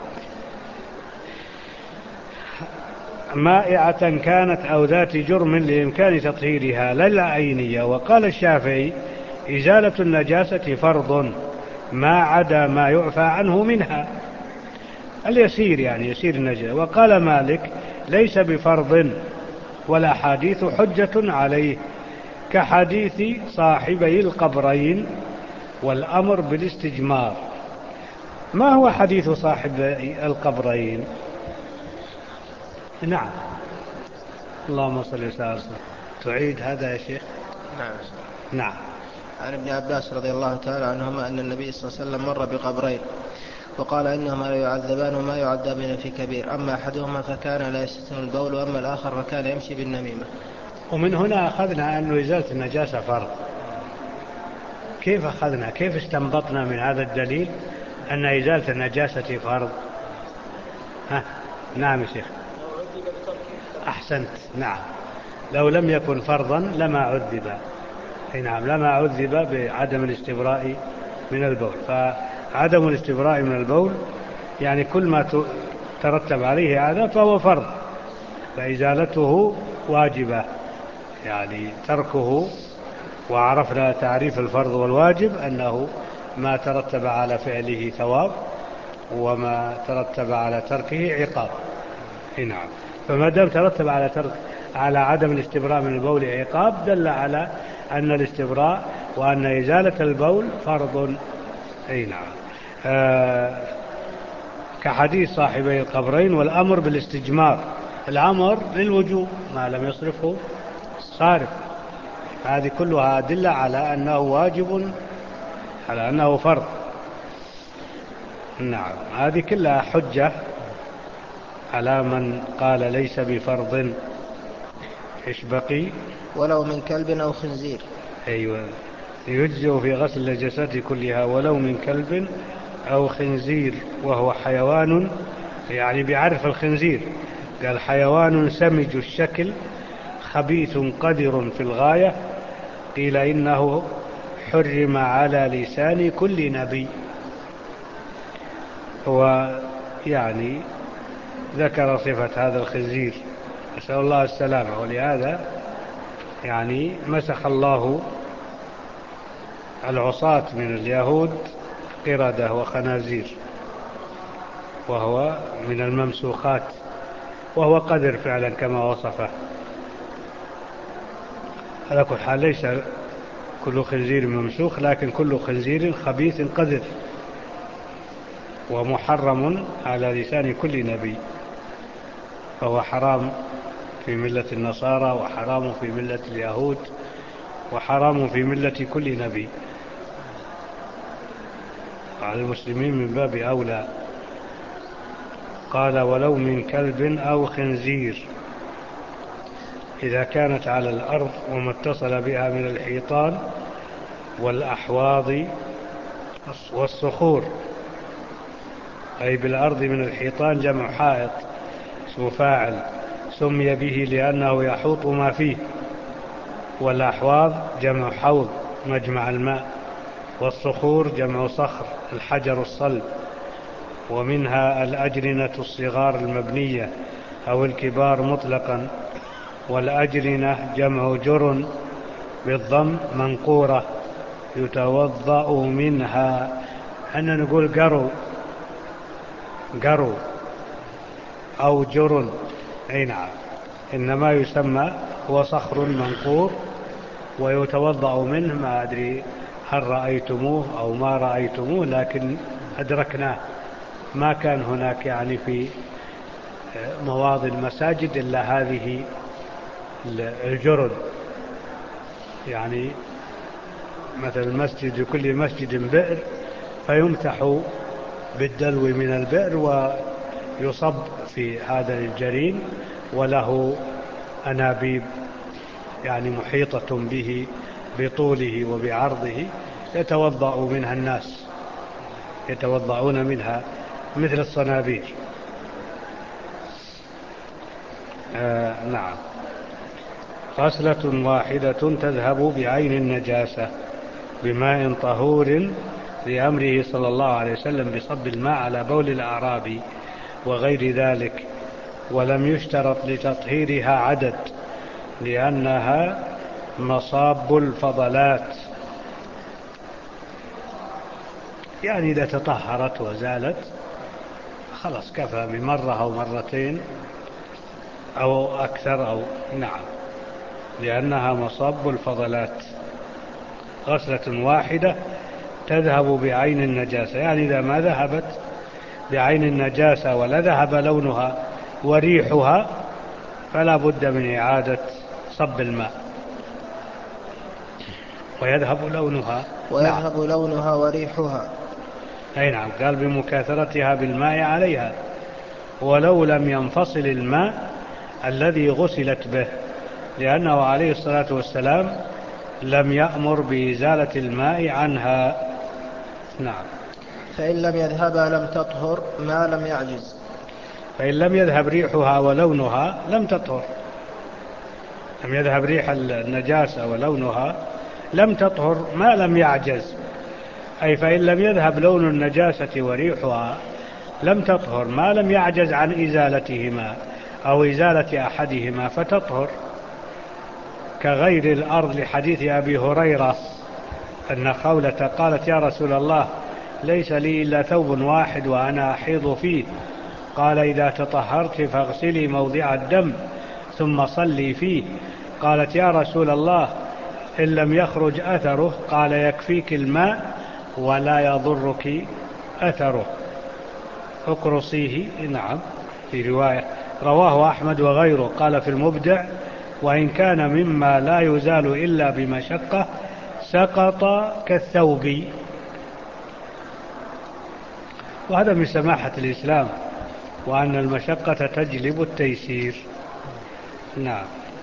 مائعة كانت أو ذات جرم لإمكان تطهيرها لا العينية. وقال الشافعي إزالة النجاسة فرض ما عدا ما يعفى عنه منها، اليسير يعني يسير النجاسة. وقال مالك ليس بفرض، والأحاديث حجة عليه كحديث صاحبي القبرين والأمر بالاستجمار. ما هو حديث صاحب القبرين؟ نعم، اللهم صل وسلم. تعيد هذا يا شيخ؟ نعم. نعم. عن ابن عباس رضي الله تعالى عنهما أن النبي صلى الله عليه وسلم مر بقبرين وقال إنهما لا يعذبان وما يعذبان في كبير، أما أحدهما فكان لا يستتم البول وأما الآخر فكان يمشي بالنميمة. ومن هنا أخذنا أن إزالة النجاسة فرض. كيف أخذنا كيف استنبطنا من هذا الدليل أن إزالة النجاسة فرض؟ ها؟ نعم يا شيخ، أحسنت. نعم، لو لم يكن فرضا لما عذب. نعم، لما عذب بعدم الاستبراء من البول. فعدم الاستبراء من البول يعني كل ما ترتب عليه هذا فهو فرض، فإزالته واجبة، يعني تركه. وعرفنا تعريف الفرض والواجب أنه ما ترتب على فعله ثواب وما ترتب على تركه عقاب. نعم، فما دام ترتب على ترك على عدم الاستبراء من البول عقاب دل على أن الاستبراء وأن إزالة البول فرض. أي نعم. آه كحديث صاحبي القبرين والأمر بالاستجمار. الأمر للوجوب ما لم يصرفه صارف. هذه كلها أدلة على أنه واجب، على أنه فرض. نعم، هذه كلها حجة على من قال ليس بفرض. إيش بقي؟ ولو من كلب أو خنزير. أيوة، يجزئ في غسل النجاسات كلها ولو من كلب أو خنزير، وهو حيوان يعني بعرف الخنزير. قال حيوان سمج الشكل خبيث قذر في الغاية، قيل إنه حرم على لسان كل نبي. هو يعني ذكر صفة هذا الخنزير، نسأل الله السلامة. ولهذا يعني مسخ الله العصاة من اليهود قردة وخنازير، وهو من الممسوخات، وهو قذر فعلا كما وصفه. على كل حال ليس كل خنزير ممسوخ، لكن كل خنزير خبيث قذر، ومحرم على لسان كل نبي. فهو حرام في ملة النصارى، وحرام في ملة اليهود، وحرام في ملة كل نبي. على المسلمين من باب أولى. قال ولو من كلب أو خنزير إذا كانت على الأرض وما اتصل بها من الحيطان والأحواض والصخور، أي بالأرض من الحيطان جمع حائط اسمه فاعل، سمي به لأنه يحوط ما فيه. والأحواض جمع حوض مجمع الماء، والصخور جمع صخر الحجر الصلب، ومنها الأجرنة الصغار المبنية أو الكبار مطلقا. والأجرنة جمع جر بالضم منقورة يتوضأ منها. أنا نقول قرو قرو أو جر. أي نعم، إنما يسمى هو صخر منقور ويتوضأ منه. ما أدري هل رأيتموه أو ما رأيتموه، لكن أدركناه. ما كان هناك يعني في مواضع المساجد إلا هذه الجرد، يعني مثل المسجد لكل مسجد بئر، فيمتح بالدلو من البئر يصب في هذا الجرين وله أنابيب يعني محيطة به بطوله وبعرضه يتوضأ منها الناس، يتوضؤون منها مثل الصنابير. آه نعم. غسلة واحدة تذهب بعين النجاسة بماء طهور لأمره صلى الله عليه وسلم بصب الماء على بول الأعرابي وغير ذلك، ولم يشترط لتطهيرها عدد لأنها مصاب الفضلات، يعني إذا تطهرت وزالت خلاص كفى بمرة أو مرتين أو أكثر أو نعم، لأنها مصاب الفضلات. غسلة واحدة تذهب بعين النجاسة، يعني إذا ما ذهبت بعين النجاسة ولا ذهب لونها وريحها فلا بد من إعادة صب الماء ويذهب لونها. ويذهب نعم. لونها وريحها. أي نعم، قال بمكاثرتها بالماء عليها ولو لم ينفصل الماء الذي غسلت به، لأنه عليه الصلاة والسلام لم يأمر بإزالة الماء عنها. نعم. فإن لم يذهبا لم تطهر ما لم يعجز. فإن لم يذهب ريحها ولونها لم تطهر، لم يذهب ريح النجاسة ولونها لم تطهر ما لم يعجز، أي فإن لم يذهب لون النجاسة وريحها لم تطهر ما لم يعجز عن إزالتهما أو إزالة أحدهما فتطهر، كغير الأرض لحديث أبي هريرة أن خولة قالت يا رسول الله ليس لي إلا ثوب واحد وأنا أحيض فيه، قال إذا تطهرت فاغسلي موضع الدم ثم صلي فيه. قالت يا رسول الله إن لم يخرج أثره، قال يكفيك الماء ولا يضرك أثره اقرصيه. نعم، في رواية رواه أحمد وغيره قال في المبدع وإن كان مما لا يزال إلا بمشقة سقط كالثوب. وهذا من سماحة الإسلام وأن المشقة تجلب التيسير. نعم.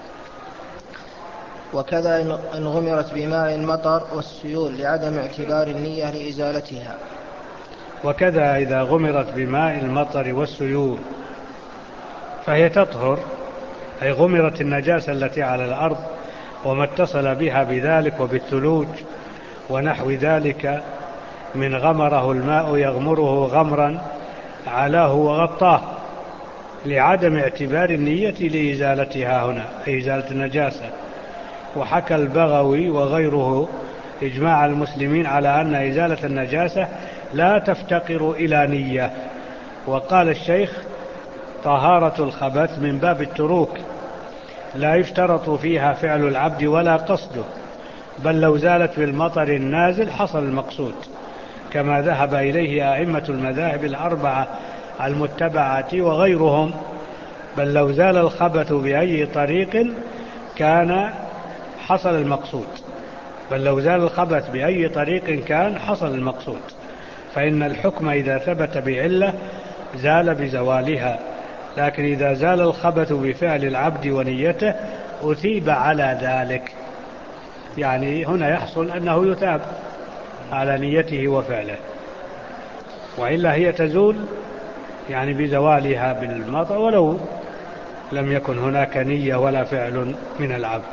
وكذا إن غمرت بماء المطر والسيول لعدم اعتبار النية لإزالتها. وكذا إذا غمرت بماء المطر والسيول فهي تطهر، أي غمرت النجاسة التي على الأرض وما اتصل بها بذلك وبالثلوج ونحو ذلك من غمره الماء يغمره غمرا علاه وغطاه لعدم اعتبار النية لإزالتها هنا، أي إزالة النجاسة. وحكى البغوي وغيره إجماع المسلمين على أن إزالة النجاسة لا تفتقر إلى نية. وقال الشيخ طهارة الخبث من باب التروك لا يشترط فيها فعل العبد ولا قصده، بل لو زالت بالمطر النازل حصل المقصود، كما ذهب إليه أئمة المذاهب الأربعة المتبعة وغيرهم. بل لو زال الخبث بأي طريق كان حصل المقصود، بل لو زال الخبث بأي طريق كان حصل المقصود، فإن الحكم إذا ثبت بعلة زال بزوالها، لكن إذا زال الخبث بفعل العبد ونيته أثيب على ذلك، يعني هنا يحصل أنه يثاب على نيته وفعله، وإلا هي تزول يعني بزوالها بالمطر ولو لم يكن هناك نية ولا فعل من العبد.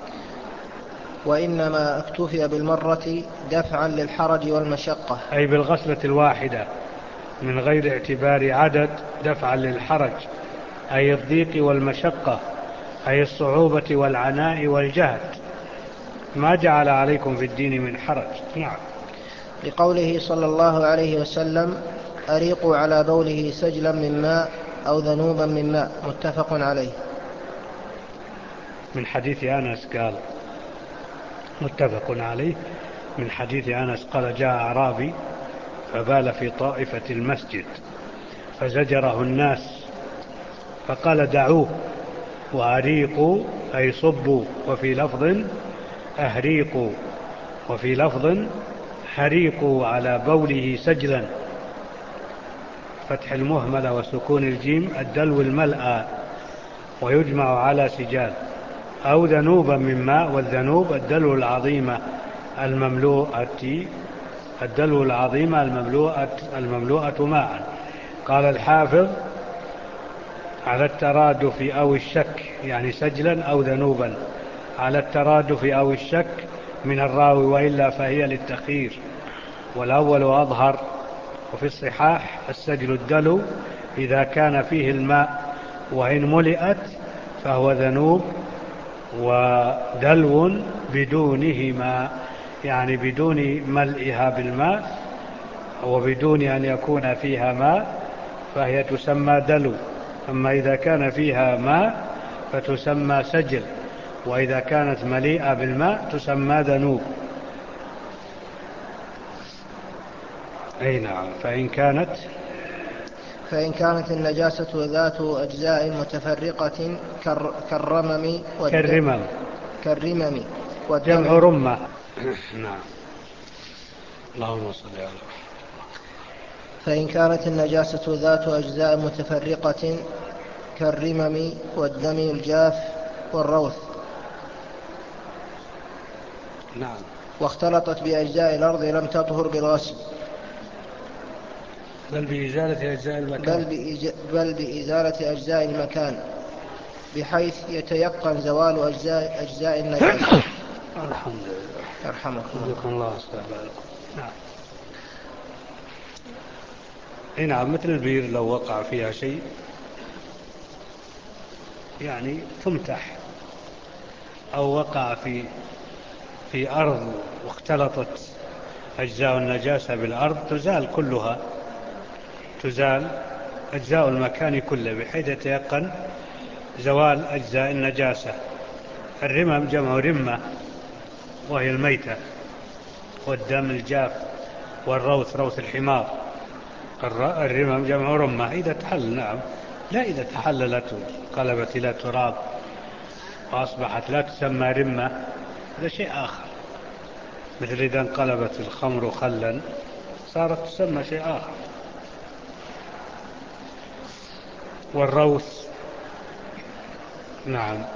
وإنما اكتفي بالمرة دفعا للحرج والمشقة، أي بالغسلة الواحدة من غير اعتبار عدد دفعا للحرج، أي الضيق والمشقة، أي الصعوبة والعناء والجهد، ما جعل عليكم في الدين من حرج. نعم. لقوله صلى الله عليه وسلم أريقوا على بوله سجلا من ماء أو ذنوبا من ماء، متفق عليه. من حديث أنس قال متفق عليه من حديث أنس قال جاء أعرابي فبال في طائفة المسجد فزجره الناس فقال دعوه وأريقوا أي صبوا، وفي لفظ أهريقوا، وفي لفظ حريقوا على بوله سجلا، فتح المهملة وسكون الجيم الدلو الملأى ويجمع على سجال، أو ذنوبا من ماء، والذنوب الدلو العظيمة المملوءة الدلو العظيمة المملوءة المملوءة ماء. قال الحافظ على الترادف أو الشك، يعني سجلا أو ذنوبا، على الترادف أو الشك من الراوي، وإلا فهي للتخيير، والأول أظهر. وفي الصحاح السجل الدلو إذا كان فيه الماء، وإن ملئت فهو ذنوب، ودلو بدونهما، يعني بدون ملئها بالماء وبدون أن يكون فيها ماء فهي تسمى دلو. أما إذا كان فيها ماء فتسمى سجل، وإذا كانت مليئة بالماء تسمى ذنوب. أي نعم. فإن كانت فإن كانت النجاسة ذات أجزاء متفرقة كالرمم كالرمم كالرمم جمع والدم. رمة. نعم. اللهم صل على محمد. فإن كانت النجاسة ذات أجزاء متفرقة كالرمم والدم الجاف والروث، نعم. واختلطت بأجزاء الأرض لم تطهر بالغسل، بل بإزالة أجزاء المكان بل, بإج... بل بإزالة أجزاء المكان، بحيث يتيقن زوال أجزاء, أجزاء النجاسة. الحمد لله. يرحمكم الله. نعم. نعم. مثل البير لو وقع فيها شيء يعني تمتح، أو وقع في في أرض واختلطت أجزاء النجاسة بالأرض تزال كلها، تزال أجزاء المكان كله بحيث يتيقن زوال أجزاء النجاسة. الرمم جمع رمة وهي الميتة، والدم الجاف، والروث روث الحمار. الرمم جمع رمة إذا تحل. نعم. لا إذا تحللت وقلبت إلى تراب وأصبحت لا تسمى رمة هذا شيء آخر، مثل إذا انقلبت الخمر خلا صارت تسمى شيء آخر. والروث نعم.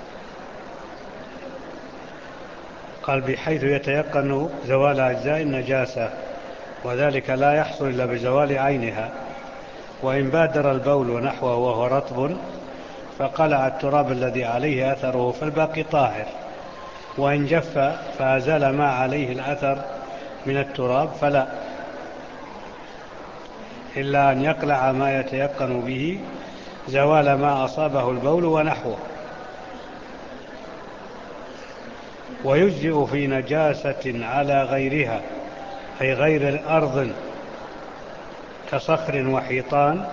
قال بحيث يتيقن زوال أجزاء النجاسة، وذلك لا يحصل إلا بزوال عينها. وإن بادر البول نحوه وهو رطب فقلع التراب الذي عليه أثره فالباقي طاهر، وإن جف فأزال ما عليه الأثر من التراب فلا، إلا أن يقلع ما يتيقن به زوال ما أصابه البول ونحوه. ويجزئ في نجاسة على غيرها، أي غير الأرض، كصخر وحيطان،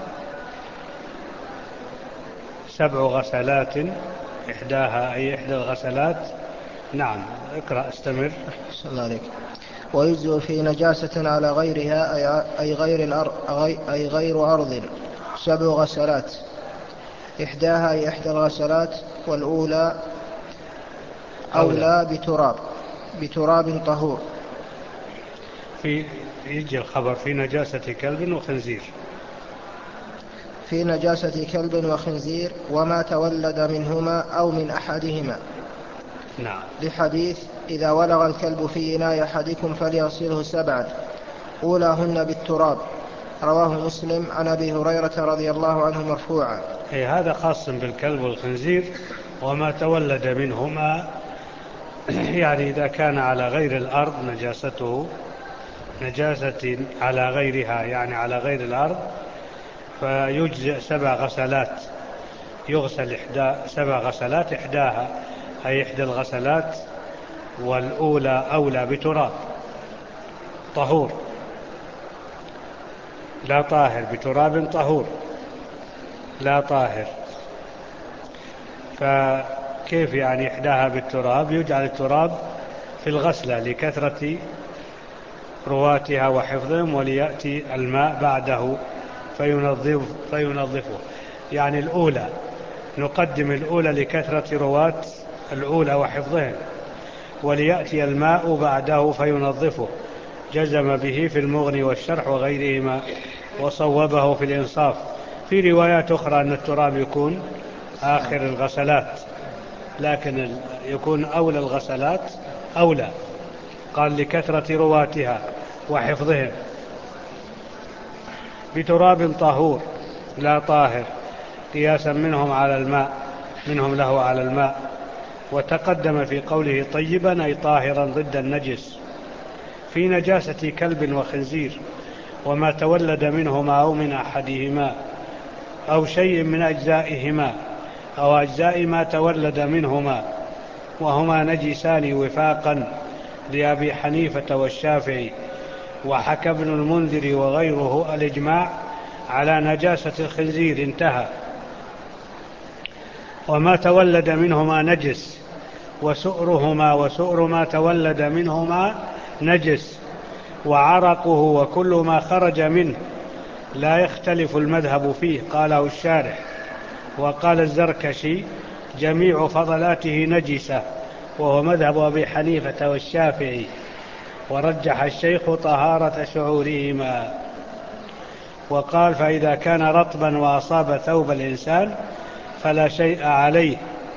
سبع غسلات إحداها، أي إحدى الغسلات. نعم. اقرأ استمر. صلى الله عليك. ويجزئ في نجاسة على غيرها أي غير, الأرض أي غير أرض سبع غسلات، إحداها أي إحدى الغسلات، والأولى أولى بتراب بتراب طهور. في يجي الخبر في نجاسة كلب وخنزير، في نجاسة كلب وخنزير وما تولد منهما أو من أحدهما. نعم. لحديث إذا ولغ الكلب في إناء أحدكم فليغسله سبعا أولاهن بالتراب، رواه مسلم عن أبي هريرة رضي الله عنه مرفوعا. أي هذا خاص بالكلب والخنزير وما تولد منهما، يعني إذا كان على غير الأرض نجاسته نجاسة على غيرها، يعني على غير الأرض، فيجزئ سبع غسلات، يغسل إحدى سبع غسلات، إحداها أي إحدى الغسلات، والأولى أولى بتراب طهور، لا طاهر، بتراب طهور لا طاهر. فكيف يعني إحداها بالتراب؟ يجعل التراب في الغسلة لكثرة رواتها وحفظهم، وليأتي الماء بعده فينظف فينظفه. يعني الأولى نقدم الأولى لكثرة رواة الأولى وحفظهم، وليأتي الماء بعده فينظفه. جزم به في المغني والشرح وغيرهما وصوبه في الإنصاف. في روايات أخرى أن التراب يكون آخر الغسلات، لكن يكون أولى الغسلات أولى، قال لكثرة رواتها وحفظهم. بتراب طهور لا طاهر، قياسا منهم على الماء منهم له على الماء. وتقدم في قوله طيبا أي طاهرا ضد النجس. في نجاسة كلب وخنزير وما تولد منهما أو من أحدهما أو شيء من أجزائهما أو أجزاء ما تولد منهما، وهما نجسان وفاقا لأبي حنيفة والشافعي. وحكى ابن المنذر وغيره الإجماع على نجاسة الخنزير، انتهى. وما تولد منهما نجس، وسؤرهما وسؤر ما تولد منهما نجس، وعرقه وكل ما خرج منه لا يختلف المذهب فيه، قاله الشارح. وقال الزركشي جميع فضلاته نجسة، وهو مذهب أبي حنيفة والشافعي. ورجح الشيخ طهارة شعورهما، وقال فإذا كان رطبا وأصاب ثوب الإنسان فلا شيء عليه،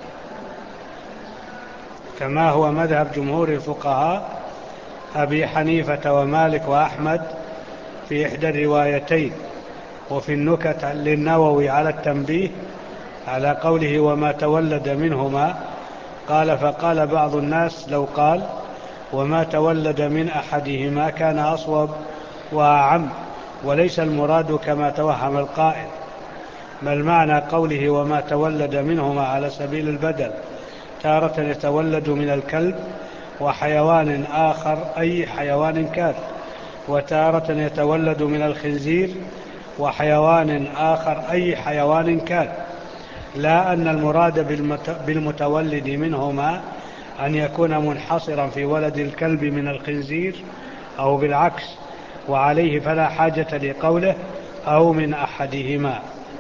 كما هو مذهب جمهور الفقهاء أبي حنيفة ومالك وأحمد في إحدى الروايتين. وفي النكت للنووي على التنبيه على قوله وما تولد منهما، قال فقال بعض الناس لو قال وما تولد من أحدهما كان أصوب وأعم، وليس المراد كما توهم القائل، بل معنى قوله وما تولد منهما على سبيل البدل، تارة يتولد من الكلب وحيوان آخر أي حيوان كان، وتارة يتولد من الخنزير وحيوان آخر أي حيوان كان، لا أن المراد بالمتولد منهما أن يكون منحصرا في ولد الكلب من الخنزير أو بالعكس، وعليه فلا حاجة لقوله أو من أحدهما،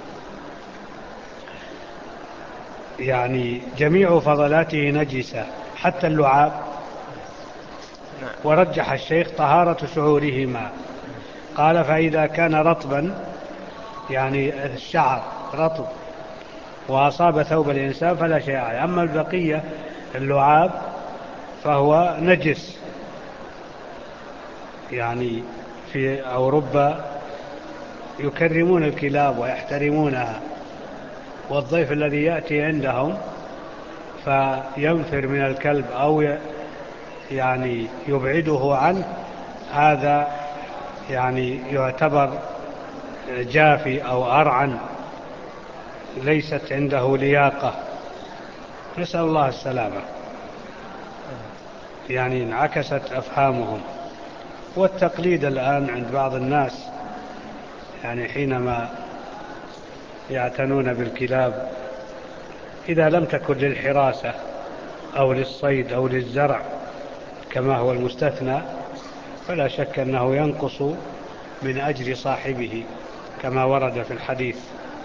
يعني جميع فضلاته نجسة حتى اللعاب. ورجح الشيخ طهارة شعورهما، قال فإذا كان رطبا يعني الشعر رطب وأصاب ثوب الإنسان فلا شيء عليه، أما البقية اللعاب فهو نجس، يعني في أوروبا يكرمون الكلاب ويحترمونها، والضيف الذي يأتي عندهم فينفر من الكلب أو يعني يبعده عنه، هذا يعني يعتبر جافي أو أرعن، ليست عنده لياقة، نسأل الله السلامة. يعني انعكست أفهامهم. والتقليد الآن عند بعض الناس، يعني حينما يعتنون بالكلاب إذا لم تكن للحراسة أو للصيد أو للزرع كما هو المستثنى، فلا شك أنه ينقص من أجر صاحبه، كما ورد في الحديث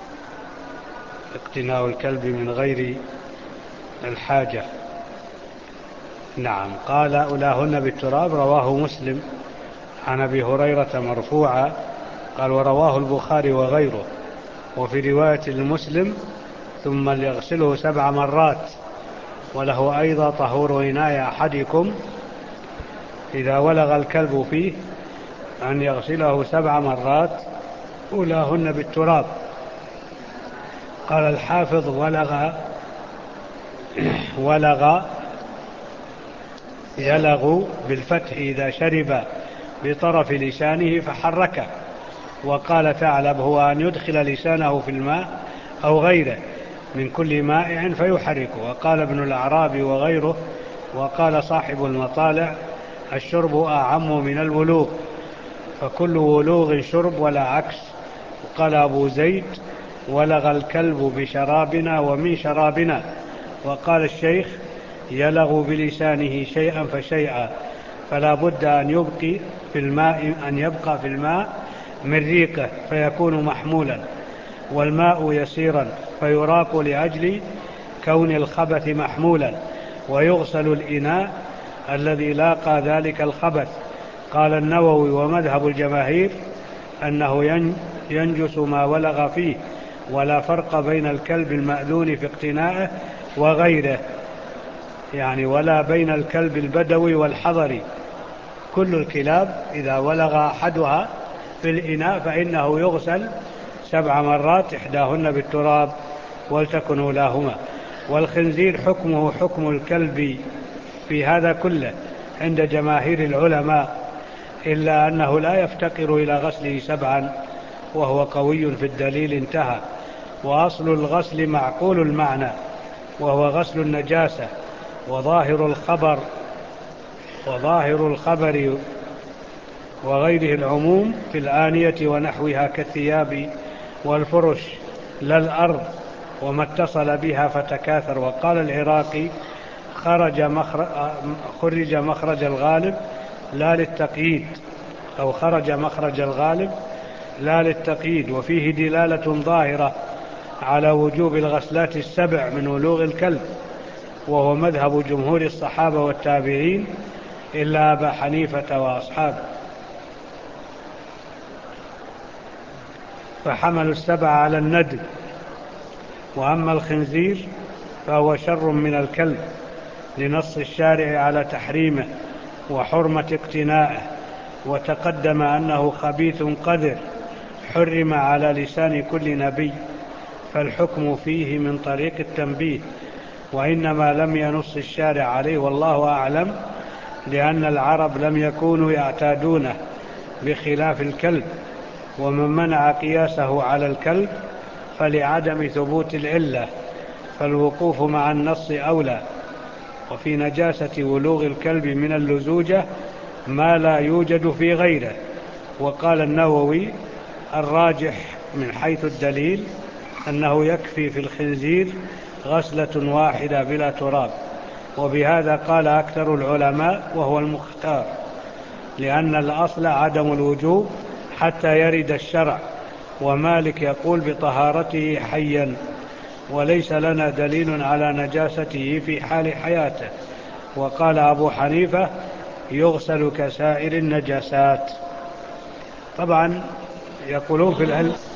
اقتناء الكلب من غير الحاجة. نعم. قال أولاهن بالتراب، رواه مسلم عن أبي هريرة مرفوعا، قال ورواه البخاري وغيره. وفي رواية المسلم ثم ليغسله سبع مرات. وله أيضا طهور إناء أحدكم إذا ولغ الكلب فيه أن يغسله سبع مرات أولاهن بالتراب. قال الحافظ ولغ ولغ يلغ بالفتح إذا شرب بطرف لسانه فحركه. وقال ثعلب هو أن يدخل لسانه في الماء أو غيره من كل مائع فيحركه. وقال ابن الأعرابي وغيره. وقال صاحب المطالع الشرب أعم من الولوغ، فكل ولوغ شرب ولا عكس. وقال أبو زيد ولغ الكلب بشرابنا ومن شرابنا. وقال الشيخ يلغ بلسانه شيئا فشيئا، فلا بد أن يبقي في الماء أن يبقى في الماء من ريقه فيكون محمولا، والماء يسيرا فيراق لأجل كون الخبث محمولا، ويغسل الإناء الذي لاقى ذلك الخبث. قال النووي ومذهب الجماهير أنه ينجس ما ولغ فيه، ولا فرق بين الكلب المأذون في اقتنائه وغيره، يعني ولا بين الكلب البدوي والحضري. كل الكلاب إذا ولغ أحدها في الإناء فإنه يغسل سبع مرات، إحداهن بالتراب ولتكن أولاهما. والخنزير حكمه حكم الكلب في هذا كله عند جماهير العلماء، إلا أنه لا يفتقر إلى غسله سبعا وهو قوي في الدليل، انتهى. وأصل الغسل معقول المعنى، وهو غسل النجاسة، وظاهر الخبر وظاهر الخبر وغيره العموم في الآنية ونحوها كالثياب والفرش لا الأرض وما اتصل بها فتكاثر. وقال العراقي: خرج مخرج, خرج مخرج الغالب لا للتقييد، أو خرج مخرج الغالب لا للتقييد. وفيه دلالة ظاهرة على وجوب الغسلات السبع من ولوغ الكلب، وهو مذهب جمهور الصحابة والتابعين إلا أبا حنيفة وأصحابه، فحملوا السبع على الندب. وأما الخنزير فهو شر من الكلب لنص الشارع على تحريمه وحرمة اقتنائه، وتقدم أنه خبيث قذر حرم على لسان كل نبي، فالحكم فيه من طريق التنبيه، وإنما لم ينص الشارع عليه والله أعلم لأن العرب لم يكونوا يعتادونه بخلاف الكلب. ومن منع قياسه على الكلب فلعدم ثبوت العلة، فالوقوف مع النص أولى. وفي نجاسة ولوغ الكلب من اللزوجة ما لا يوجد في غيره. وقال النووي: الراجح من حيث الدليل أنه يكفي في الخنزير غسلة واحدة بلا تراب، وبهذا قال أكثر العلماء وهو المختار، لأن الأصل عدم الوجوب حتى يرد الشرع، ومالك يقول بطهارته حيا، وليس لنا دليل على نجاسته في حال حياته. وقال أبو حنيفة: يغسل كسائر النجاسات. طبعا يقولون في العلم